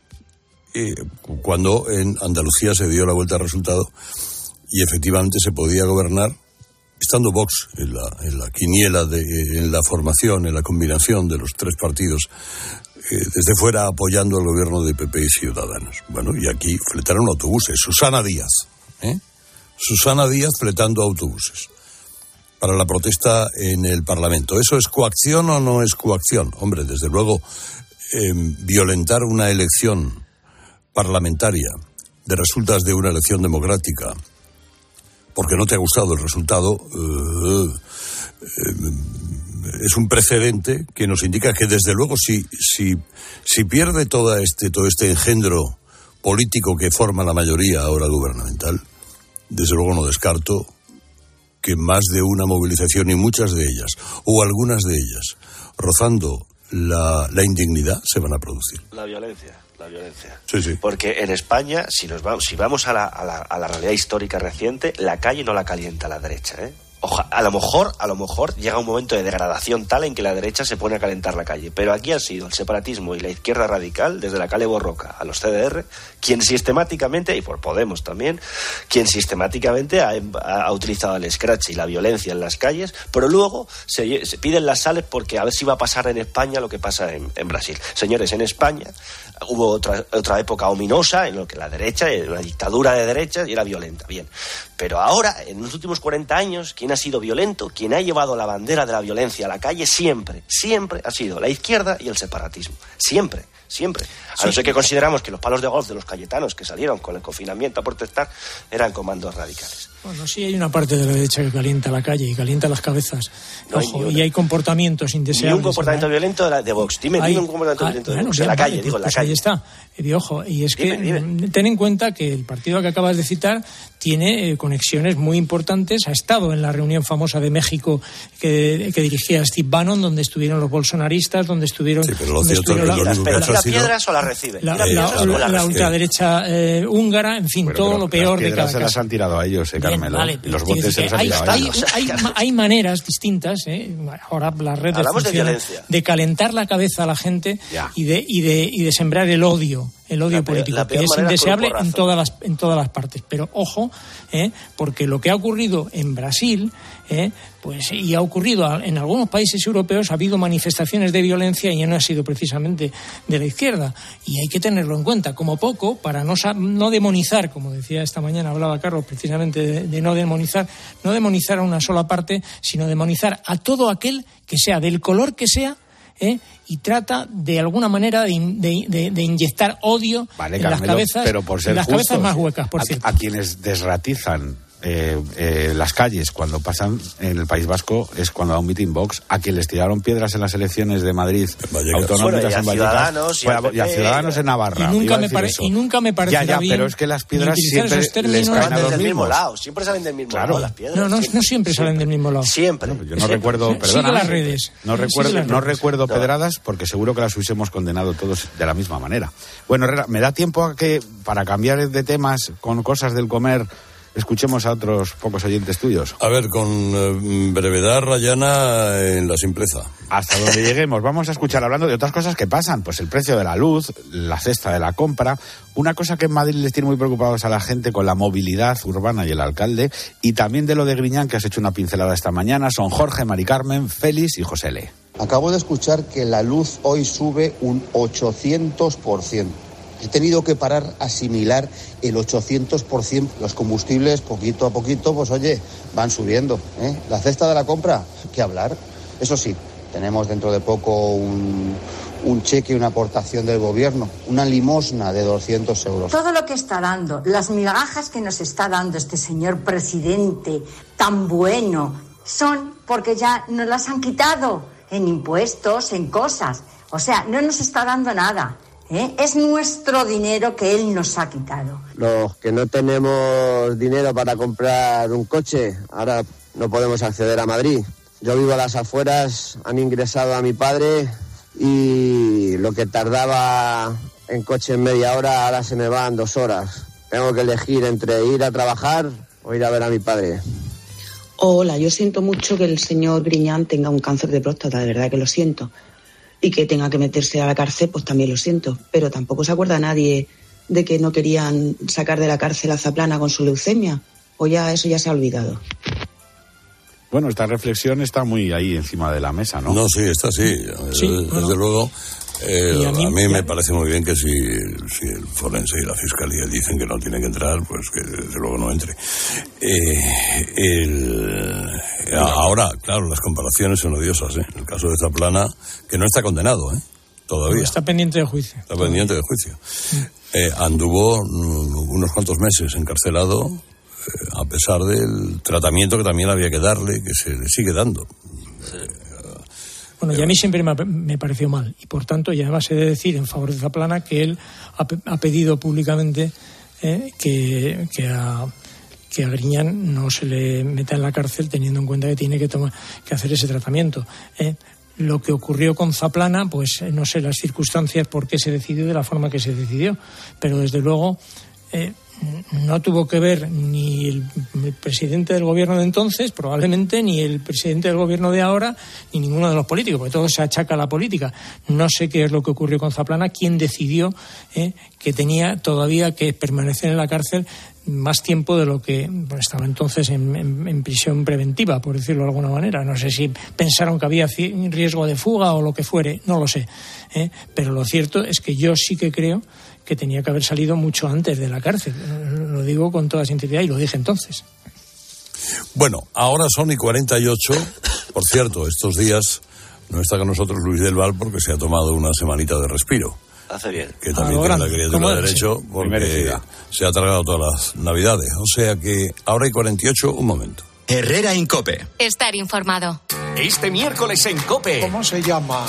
Cuando en Andalucía se dio la vuelta al resultado y efectivamente se podía gobernar estando Vox en la quiniela, en la formación, en la combinación de los 3 partidos, desde fuera apoyando al gobierno de PP y Ciudadanos. Bueno, y aquí fletaron autobuses. Susana Díaz fletando autobuses para la protesta en el Parlamento. ¿Eso es coacción o no es coacción? Hombre, desde luego, violentar una elección parlamentaria de resultas de una elección democrática porque no te ha gustado el resultado, es un precedente que nos indica que desde luego si pierde todo este engendro político que forma la mayoría ahora gubernamental, desde luego no descarto que más de una movilización, y muchas de ellas, o algunas de ellas, rozando la indignidad, se van a producir. La violencia. Sí. Porque en España, si vamos a la realidad histórica reciente, la calle no la calienta la derecha, ¿eh? A lo mejor llega un momento de degradación tal en que la derecha se pone a calentar la calle. Pero aquí ha sido el separatismo y la izquierda radical, desde la Cale Borroca a los CDR, quien sistemáticamente, y por Podemos también, quien sistemáticamente ha utilizado el scratch y la violencia en las calles, pero luego se piden las sales porque a ver si va a pasar en España lo que pasa en Brasil. Señores, en España hubo otra época ominosa en la que la derecha, una dictadura de derechas, y era violenta, bien. Pero ahora, en los últimos 40 años, ¿quién ha sido violento? Quien ha llevado la bandera de la violencia a la calle siempre ha sido la izquierda y el separatismo. Siempre. A no ser que consideramos que los palos de golf de los cayetanos que salieron con el confinamiento a protestar eran comandos radicales. Bueno, sí hay una parte de la derecha que calienta la calle y calienta las cabezas. Y hay comportamientos indeseables. Ni un comportamiento violento de Vox. Dime un comportamiento violento de Vox en la calle, en la calle. Ahí está. Y es que ten en cuenta que el partido que acabas de citar tiene conexiones muy importantes. Ha estado en la reunión famosa de México que dirigía Steve Bannon, donde estuvieron los bolsonaristas, donde estuvieron... Sí, pero lo cierto es que lo único que ha hecho ha sido... piedras o las recibe? La ultraderecha húngara, en fin, todo lo peor de cada caso. Se las han tirado a ellos, Carmelo. Vale, los botes se los han tirado a ellos. Hay maneras distintas, ahora las redes funcionan, de calentar la cabeza a la gente y de sembrar el odio político, que es indeseable en todas las partes. Pero ojo, porque lo que ha ocurrido en Brasil, y ha ocurrido en algunos países europeos, ha habido manifestaciones de violencia y no ha sido precisamente de la izquierda. Y hay que tenerlo en cuenta, como poco, para no demonizar, como decía esta mañana, hablaba Carlos precisamente de no demonizar a una sola parte, sino demonizar a todo aquel que sea, del color que sea, y trata de alguna manera de inyectar odio en las cabezas, pero por ser en las justos, cabezas más huecas, por cierto. A quienes desratizan las calles cuando pasan en el País Vasco es cuando da un meeting Vox. A quien les tiraron piedras en las elecciones de Madrid autonómicas en Vallecas y a Ciudadanos en Navarra. Y nunca me parecerá bien. Pero es que las piedras siempre les caen a los mismos lados. Siempre salen del mismo lado las piedras. No siempre salen del mismo lado. Siempre. Yo no recuerdo, perdona, las redes. No recuerdo pedradas porque seguro que las hubiésemos condenado todos de la misma manera. Bueno, Herrera, ¿me da tiempo a que, para cambiar de temas con cosas del comer, escuchemos a otros pocos oyentes tuyos? A ver, con brevedad rayana en la simpleza. Hasta donde lleguemos. Vamos a escuchar hablando de otras cosas que pasan. Pues el precio de la luz, la cesta de la compra. Una cosa que en Madrid les tiene muy preocupados a la gente con la movilidad urbana y el alcalde. Y también de lo de Griñán, que has hecho una pincelada esta mañana. Son Jorge, Mari Carmen, Félix y José L. Acabo de escuchar que la luz hoy sube un 800%. He tenido que parar a asimilar el 800%. Los combustibles, poquito a poquito, pues oye, van subiendo, ¿eh? La cesta de la compra, ¿qué hablar? Eso sí, tenemos dentro de poco un cheque, una aportación del gobierno, una limosna de 200 euros. Todo lo que está dando, las migajas que nos está dando este señor presidente tan bueno, son porque ya nos las han quitado en impuestos, en cosas. O sea, no nos está dando nada. Es nuestro dinero que él nos ha quitado. Los que no tenemos dinero para comprar un coche, ahora no podemos acceder a Madrid. Yo vivo a las afueras, han ingresado a mi padre y lo que tardaba en coche en media hora, ahora se me van 2 horas. Tengo que elegir entre ir a trabajar o ir a ver a mi padre. Hola, yo siento mucho que el señor Griñán tenga un cáncer de próstata, de verdad que lo siento. Y que tenga que meterse a la cárcel, pues también lo siento. Pero tampoco se acuerda nadie de que no querían sacar de la cárcel a Zaplana con su leucemia. O ya eso ya se ha olvidado. Bueno, esta reflexión está muy ahí encima de la mesa, ¿no? No, sí, está sí. Desde luego, a mí me parece muy bien que si el forense y la fiscalía dicen que no tiene que entrar, pues que desde luego no entre. Ahora, claro, las comparaciones son odiosas, ¿eh? En el caso de Zaplana, que no está condenado, todavía. Está pendiente de juicio. Está pendiente de juicio. Anduvo unos cuantos meses encarcelado, a pesar del tratamiento que también había que darle, que se le sigue dando. Bueno, y a mí siempre me pareció mal. Y por tanto, y además he de decir en favor de Zaplana que él ha pedido públicamente que a Griñán no se le meta en la cárcel, teniendo en cuenta que tiene que hacer ese tratamiento. Lo que ocurrió con Zaplana, pues no sé las circunstancias por qué se decidió de la forma que se decidió, pero desde luego no tuvo que ver ni el presidente del gobierno de entonces, probablemente, ni el presidente del gobierno de ahora, ni ninguno de los políticos, porque todo se achaca a la política. No sé qué es lo que ocurrió con Zaplana, quién decidió que tenía todavía que permanecer en la cárcel más tiempo de lo que estaba entonces en prisión preventiva, por decirlo de alguna manera. No sé si pensaron que había riesgo de fuga o lo que fuere, no lo sé. Pero lo cierto es que yo sí que creo que tenía que haber salido mucho antes de la cárcel. Lo digo con toda sinceridad y lo dije entonces. Bueno, ahora son y 48. Por cierto, estos días no está con nosotros Luis del Val porque se ha tomado una semanita de respiro. Hace bien. Que también tiene la criatura de derecho porque se ha tragado todas las navidades. O sea que ahora hay 48, un momento. Herrera en COPE. Estar informado. Este miércoles en COPE. ¿Cómo se llama?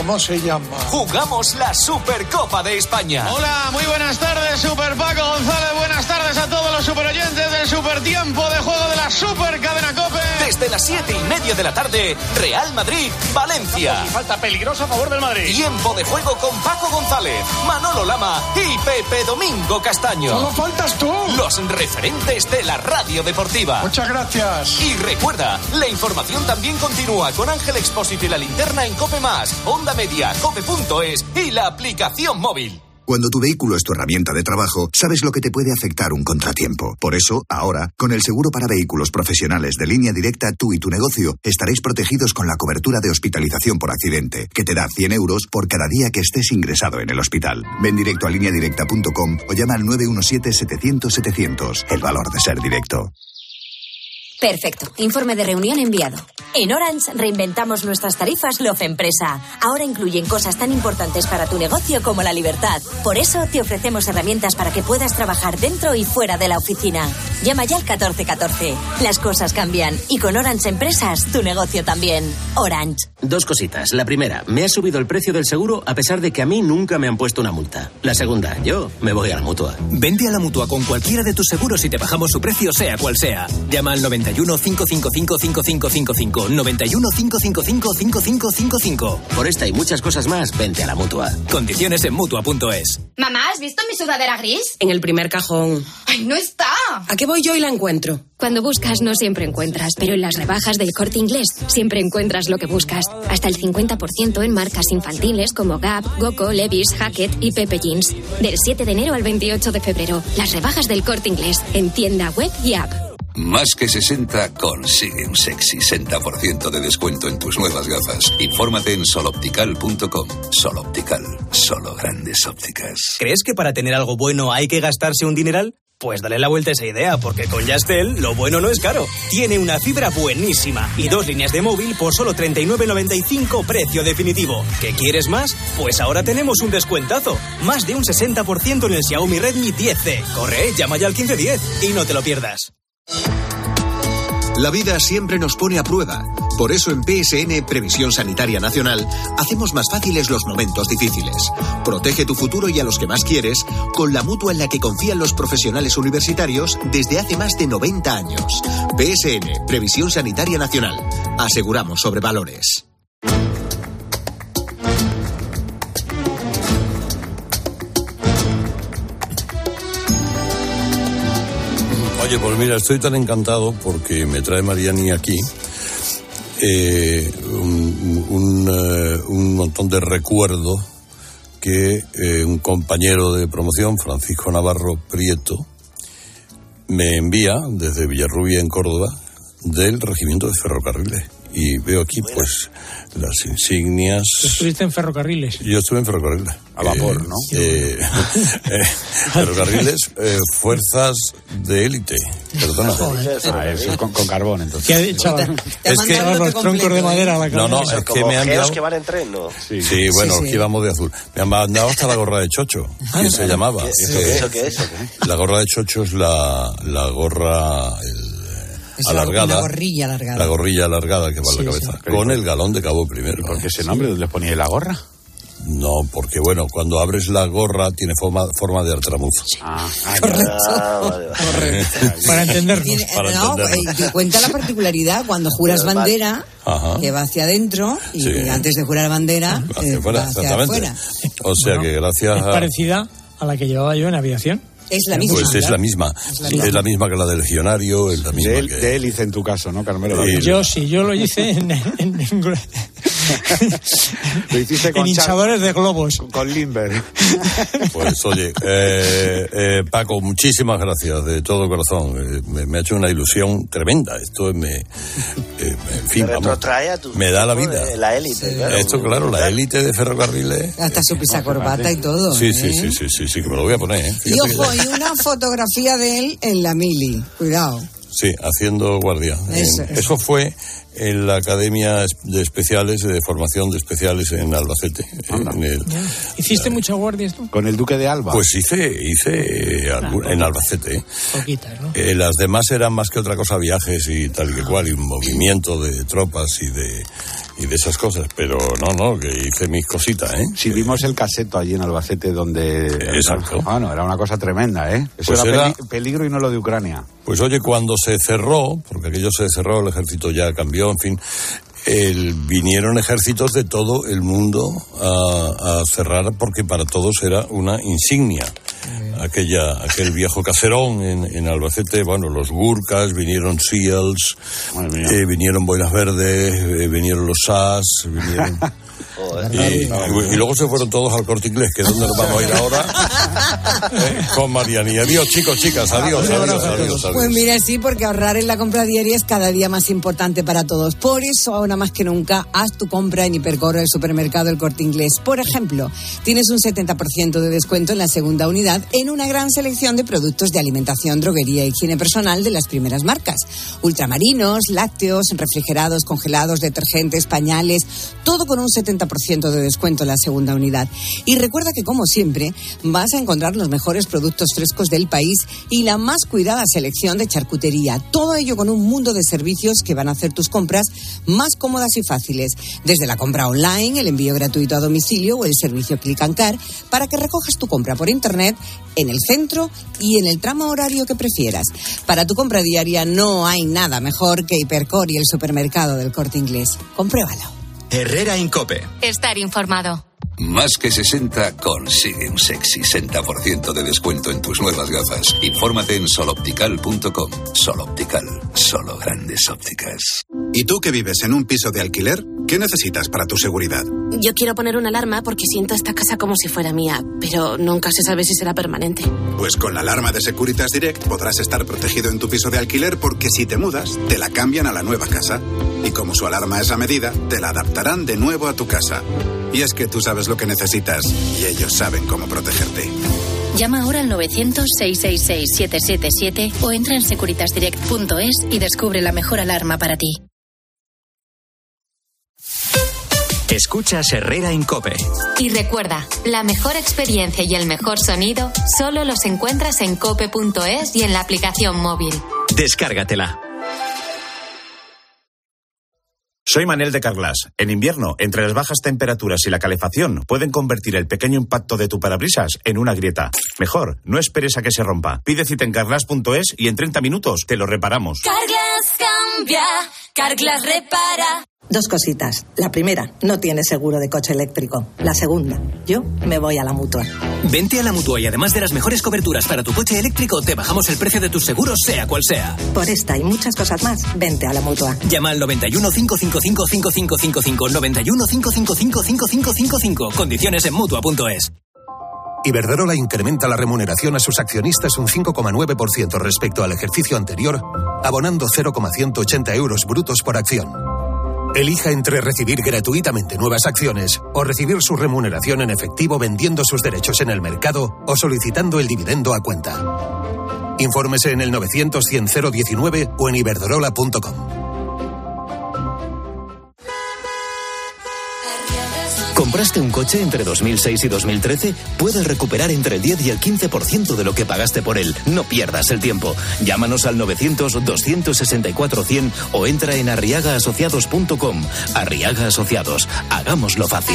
Jugamos la Supercopa de España. Hola, muy buenas tardes, Super Paco González. Buenas tardes a todos los superoyentes del Supertiempo de juego de la Supercadena COPE. Desde las 7:30 de la tarde, Real Madrid, Valencia. Falta peligrosa a favor del Madrid. Tiempo de juego con Paco González, Manolo Lama y Pepe Domingo Castaño. ¡Solo faltas tú! Los referentes de la radio deportiva. Muchas gracias. Y recuerda, la información también continúa con Ángel Expósito y La Linterna en COPE+, Onda Media, COPE.es y la aplicación móvil. Cuando tu vehículo es tu herramienta de trabajo, sabes lo que te puede afectar un contratiempo. Por eso, ahora, con el seguro para vehículos profesionales de Línea Directa, tú y tu negocio estaréis protegidos con la cobertura de hospitalización por accidente, que te da 100 euros por cada día que estés ingresado en el hospital. Ven directo a lineadirecta.com o llama al 917-700-700. El valor de ser directo. Perfecto. Informe de reunión enviado. En Orange reinventamos nuestras tarifas Love Empresa. Ahora incluyen cosas tan importantes para tu negocio como la libertad. Por eso te ofrecemos herramientas para que puedas trabajar dentro y fuera de la oficina. Llama ya al 1414. Las cosas cambian y con Orange Empresas tu negocio también. Orange. 2 cositas. La primera, me ha subido el precio del seguro a pesar de que a mí nunca me han puesto una multa. La segunda, yo me voy a la Mutua. Vente a la Mutua con cualquiera de tus seguros y te bajamos su precio sea cual sea. Llama al 91 555 5555. 91 555 5555. Por esta y muchas cosas más, vente a la Mutua. Condiciones en Mutua.es. Mamá, ¿has visto mi sudadera gris? En el primer cajón. ¡Ay, no está! ¿A qué voy yo y la encuentro? Cuando buscas no siempre encuentras, pero en las rebajas del Corte Inglés siempre encuentras lo que buscas. Hasta el 50% en marcas infantiles como Gap, Goco, Levi's, Hackett y Pepe Jeans. Del 7 de enero al 28 de febrero, las rebajas del Corte Inglés en tienda web y app. Más que 60 consigue un sexy 60% de descuento en tus nuevas gafas. Infórmate en soloptical.com. Soloptical, solo grandes ópticas. ¿Crees que para tener algo bueno hay que gastarse un dineral? Pues dale la vuelta a esa idea, porque con Yastel lo bueno no es caro. Tiene una fibra buenísima y 2 líneas de móvil por solo 39,95 precio definitivo. ¿Qué quieres más? Pues ahora tenemos un descuentazo. Más de un 60% en el Xiaomi Redmi 10C. Corre, llama ya al 1510 y no te lo pierdas. La vida siempre nos pone a prueba. Por eso en PSN, Previsión Sanitaria Nacional, hacemos más fáciles los momentos difíciles. Protege tu futuro y a los que más quieres con la mutua en la que confían los profesionales universitarios desde hace más de 90 años. PSN, Previsión Sanitaria Nacional. Aseguramos sobre valores. Oye, pues mira, estoy tan encantado porque me trae Mariani aquí un montón de recuerdo que un compañero de promoción, Francisco Navarro Prieto, me envía desde Villarrubia, en Córdoba, del Regimiento de Ferrocarriles. Y veo aquí, pues, las insignias. ¿Estuviste en ferrocarriles? Yo estuve en ferrocarriles. A vapor, ¿no? Ferrocarriles, fuerzas de élite. Perdona. Eso con carbón, entonces. ¿Qué ha dicho? Es que los troncos de madera a la cabeza. No, es que me han enviado. Que van en tren, ¿no? Sí, bueno, aquí íbamos de azul. Me han mandado hasta la gorra de chocho, que se llamaba. ¿Eso qué es? La gorra de chocho es la gorra alargada. La gorrilla alargada. La gorrilla alargada que va a la cabeza. Sí. Con el galón de cabo primero. ¿Por qué ese nombre? ¿Les ponía la gorra? No, porque bueno, cuando abres la gorra tiene forma de artramuz. Correcto. Para entendernos. Que cuenta la particularidad cuando juras bandera, que va hacia adentro y antes de jurar bandera va hacia afuera. O sea que gracias es parecida a la que llevaba yo en aviación. Es la misma. Pues es la misma. Es la misma que la de legionario, es la misma de hélice en tu caso, ¿no, Carmelo? Yo lo hice lo hiciste con en hinchadores de globos. Con Lindbergh. Pues oye, Paco, muchísimas gracias de todo corazón. Me ha hecho una ilusión tremenda. Esto en fin, me da la vida. La élite, claro. Esto, claro, la élite de ferrocarriles. Hasta su pisacorbata y todo. Sí, que me lo voy a poner. Y ojo, y una fotografía de él en la mili. Cuidado. Sí, haciendo guardia. Eso fue en la Academia de Especiales, de Formación de Especiales en Albacete. ¿Hiciste muchas guardias tú? ¿Con el Duque de Alba? Pues hice en Albacete. Poquitas, ¿no? Las demás eran más que otra cosa viajes y tal y que cual, y un movimiento de tropas y de esas cosas, pero no, que hice mis cositas, ¿eh? Sí, vimos el caseto allí en Albacete donde... Exacto. Bueno, era una cosa tremenda, ¿eh? Eso pues era peligro y no lo de Ucrania. Pues oye, cuando se cerró, porque aquello se cerró, el ejército ya cambió, en fin, vinieron ejércitos de todo el mundo a cerrar, porque para todos era una insignia. Aquel viejo caserón en Albacete, bueno, los Gurkhas, vinieron SEALs, vinieron Boinas Verdes, vinieron los SAS, vinieron... Y luego se fueron todos al Corte Inglés, que es donde nos vamos a ir ahora, con Mariani. Adiós, chicos, chicas, adiós. Pues mira, sí, porque ahorrar en la compra diaria es cada día más importante para todos. Por eso, ahora más que nunca, haz tu compra en Hipercor, el supermercado El Corte Inglés. Por ejemplo, tienes un 70% de descuento en la segunda unidad en una gran selección de productos de alimentación, droguería e higiene personal de las primeras marcas. Ultramarinos, lácteos, refrigerados, congelados, detergentes, pañales, todo con un 70% de descuento en la segunda unidad. Y recuerda que, como siempre, vas a encontrar los mejores productos frescos del país y la más cuidada selección de charcutería. Todo ello con un mundo de servicios que van a hacer tus compras más cómodas y fáciles. Desde la compra online, el envío gratuito a domicilio o el servicio Click and Car, para que recojas tu compra por internet en el centro y en el tramo horario que prefieras. Para tu compra diaria no hay nada mejor que Hipercor y el supermercado del Corte Inglés. Compruébalo. Herrera Incope. Estar informado. Más que 60 consigue un sexy 60% de descuento en tus nuevas gafas. Infórmate en soloptical.com. Sol Optical, solo grandes ópticas. ¿Y tú que vives en un piso de alquiler? ¿Qué necesitas para tu seguridad? Yo quiero poner una alarma porque siento esta casa como si fuera mía, pero nunca se sabe si será permanente. Pues con la alarma de Securitas Direct podrás estar protegido en tu piso de alquiler, porque si te mudas, te la cambian a la nueva casa. Y como su alarma es a medida, te la adaptarán de nuevo a tu casa. Y es que tú sabes lo que necesitas y ellos saben cómo protegerte. Llama ahora al 900-666-777 o entra en securitasdirect.es y descubre la mejor alarma para ti. Escuchas Herrera Incope. Y recuerda, la mejor experiencia y el mejor sonido solo los encuentras en cope.es y en la aplicación móvil. Descárgatela. Soy Manel de Carglass. En invierno, entre las bajas temperaturas y la calefacción, pueden convertir el pequeño impacto de tu parabrisas en una grieta. Mejor, no esperes a que se rompa. Pide cita en carglass.es y en 30 minutos te lo reparamos. Carglass cambia, Carglass repara. Dos cositas. La primera, no tienes seguro de coche eléctrico. La segunda, yo me voy a la Mutua. Vente a la Mutua y además de las mejores coberturas para tu coche eléctrico, te bajamos el precio de tus seguros, sea cual sea. Por esta y muchas cosas más, vente a la Mutua. Llama al 91 555 5555, 91 555 5555. Condiciones en Mutua.es. Iberdrola incrementa la remuneración a sus accionistas un 5,9% respecto al ejercicio anterior, abonando 0,180 euros brutos por acción. Elija entre recibir gratuitamente nuevas acciones o recibir su remuneración en efectivo vendiendo sus derechos en el mercado o solicitando el dividendo a cuenta. Infórmese en el 900-100-019 o en iberdrola.com. ¿Compraste un coche entre 2006 y 2013? Puedes recuperar entre el 10 y el 15% de lo que pagaste por él. No pierdas el tiempo. Llámanos al 900-264-100 o entra en arriagaasociados.com. Arriaga Asociados. Hagámoslo fácil.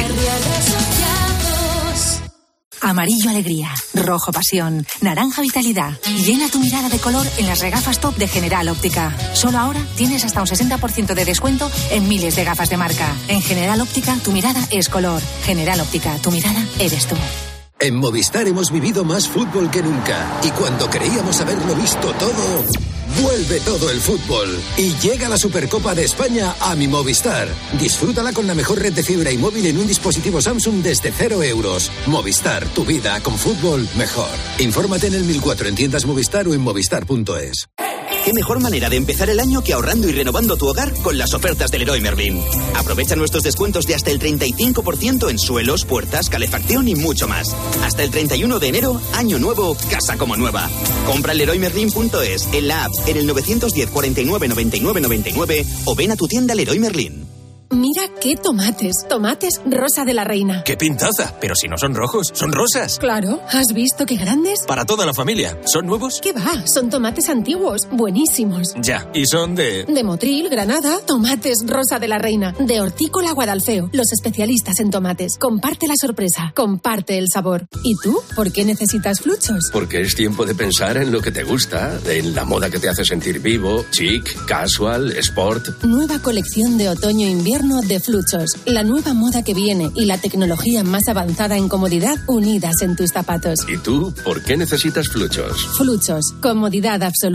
Amarillo alegría, rojo pasión, naranja vitalidad. Llena tu mirada de color en las regafas top de General Óptica. Solo ahora tienes hasta un 60% de descuento en miles de gafas de marca. En General Óptica, tu mirada es color. General Óptica, tu mirada eres tú. En Movistar hemos vivido más fútbol que nunca. Y cuando creíamos haberlo visto todo, vuelve todo el fútbol. Y llega la Supercopa de España a mi Movistar. Disfrútala con la mejor red de fibra y móvil en un dispositivo Samsung desde 0 euros. Movistar, tu vida con fútbol mejor. Infórmate en el 1004 en tiendas Movistar o en movistar.es. ¿Qué mejor manera de empezar el año que ahorrando y renovando tu hogar con las ofertas del Leroy Merlin? Aprovecha nuestros descuentos de hasta el 35% en suelos, puertas, calefacción y mucho más. Hasta el 31 de enero, año nuevo, casa como nueva. Compra en leroymerlin.es, en la app, en el 910 49 99 99 o ven a tu tienda Leroy Merlin. Mira qué tomates. Tomates Rosa de la Reina. ¡Qué pintaza! Pero si no son rojos, son rosas. Claro. ¿Has visto qué grandes? Para toda la familia. ¿Son nuevos? ¿Qué va? Son tomates antiguos. Buenísimos. Ya. ¿Y son de...? De Motril, Granada. Tomates Rosa de la Reina. De Hortícola Guadalfeo. Los especialistas en tomates. Comparte la sorpresa. Comparte el sabor. ¿Y tú? ¿Por qué necesitas Fluchos? Porque es tiempo de pensar en lo que te gusta. En la moda que te hace sentir vivo. Chic, casual, sport. Nueva colección de otoño-invierno de Fluchos, la nueva moda que viene y la tecnología más avanzada en comodidad unidas en tus zapatos. ¿Y tú por qué necesitas Fluchos? Fluchos, comodidad absoluta.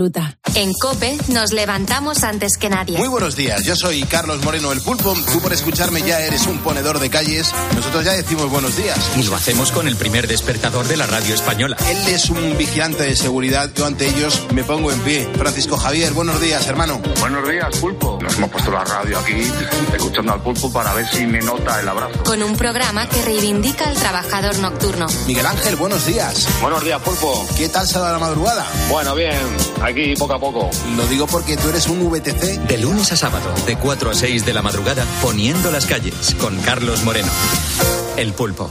En COPE nos levantamos antes que nadie. Muy buenos días, yo soy Carlos Moreno, el Pulpo. Tú por escucharme ya eres un ponedor de calles. Nosotros ya decimos buenos días. Y lo hacemos con el primer despertador de la radio española. Él es un vigilante de seguridad. Yo ante ellos me pongo en pie. Francisco Javier, buenos días, hermano. Buenos días, Pulpo. Nos hemos puesto la radio aquí, escuchando al Pulpo para ver si me nota el abrazo. Con un programa que reivindica al trabajador nocturno. Miguel Ángel, buenos días. Buenos días, Pulpo. ¿Qué tal se va la madrugada? Bueno, bien, aquí poco a poco. Lo digo porque tú eres un VTC. De lunes a sábado, de 4 a 6 de la madrugada, poniendo las calles, con Carlos Moreno. El Pulpo.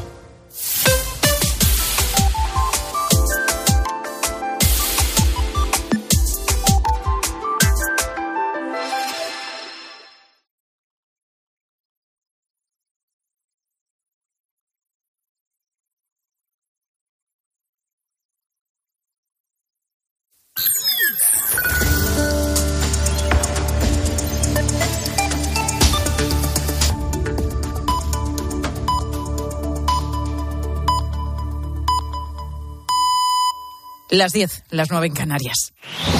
Las 10, las 9 en Canarias.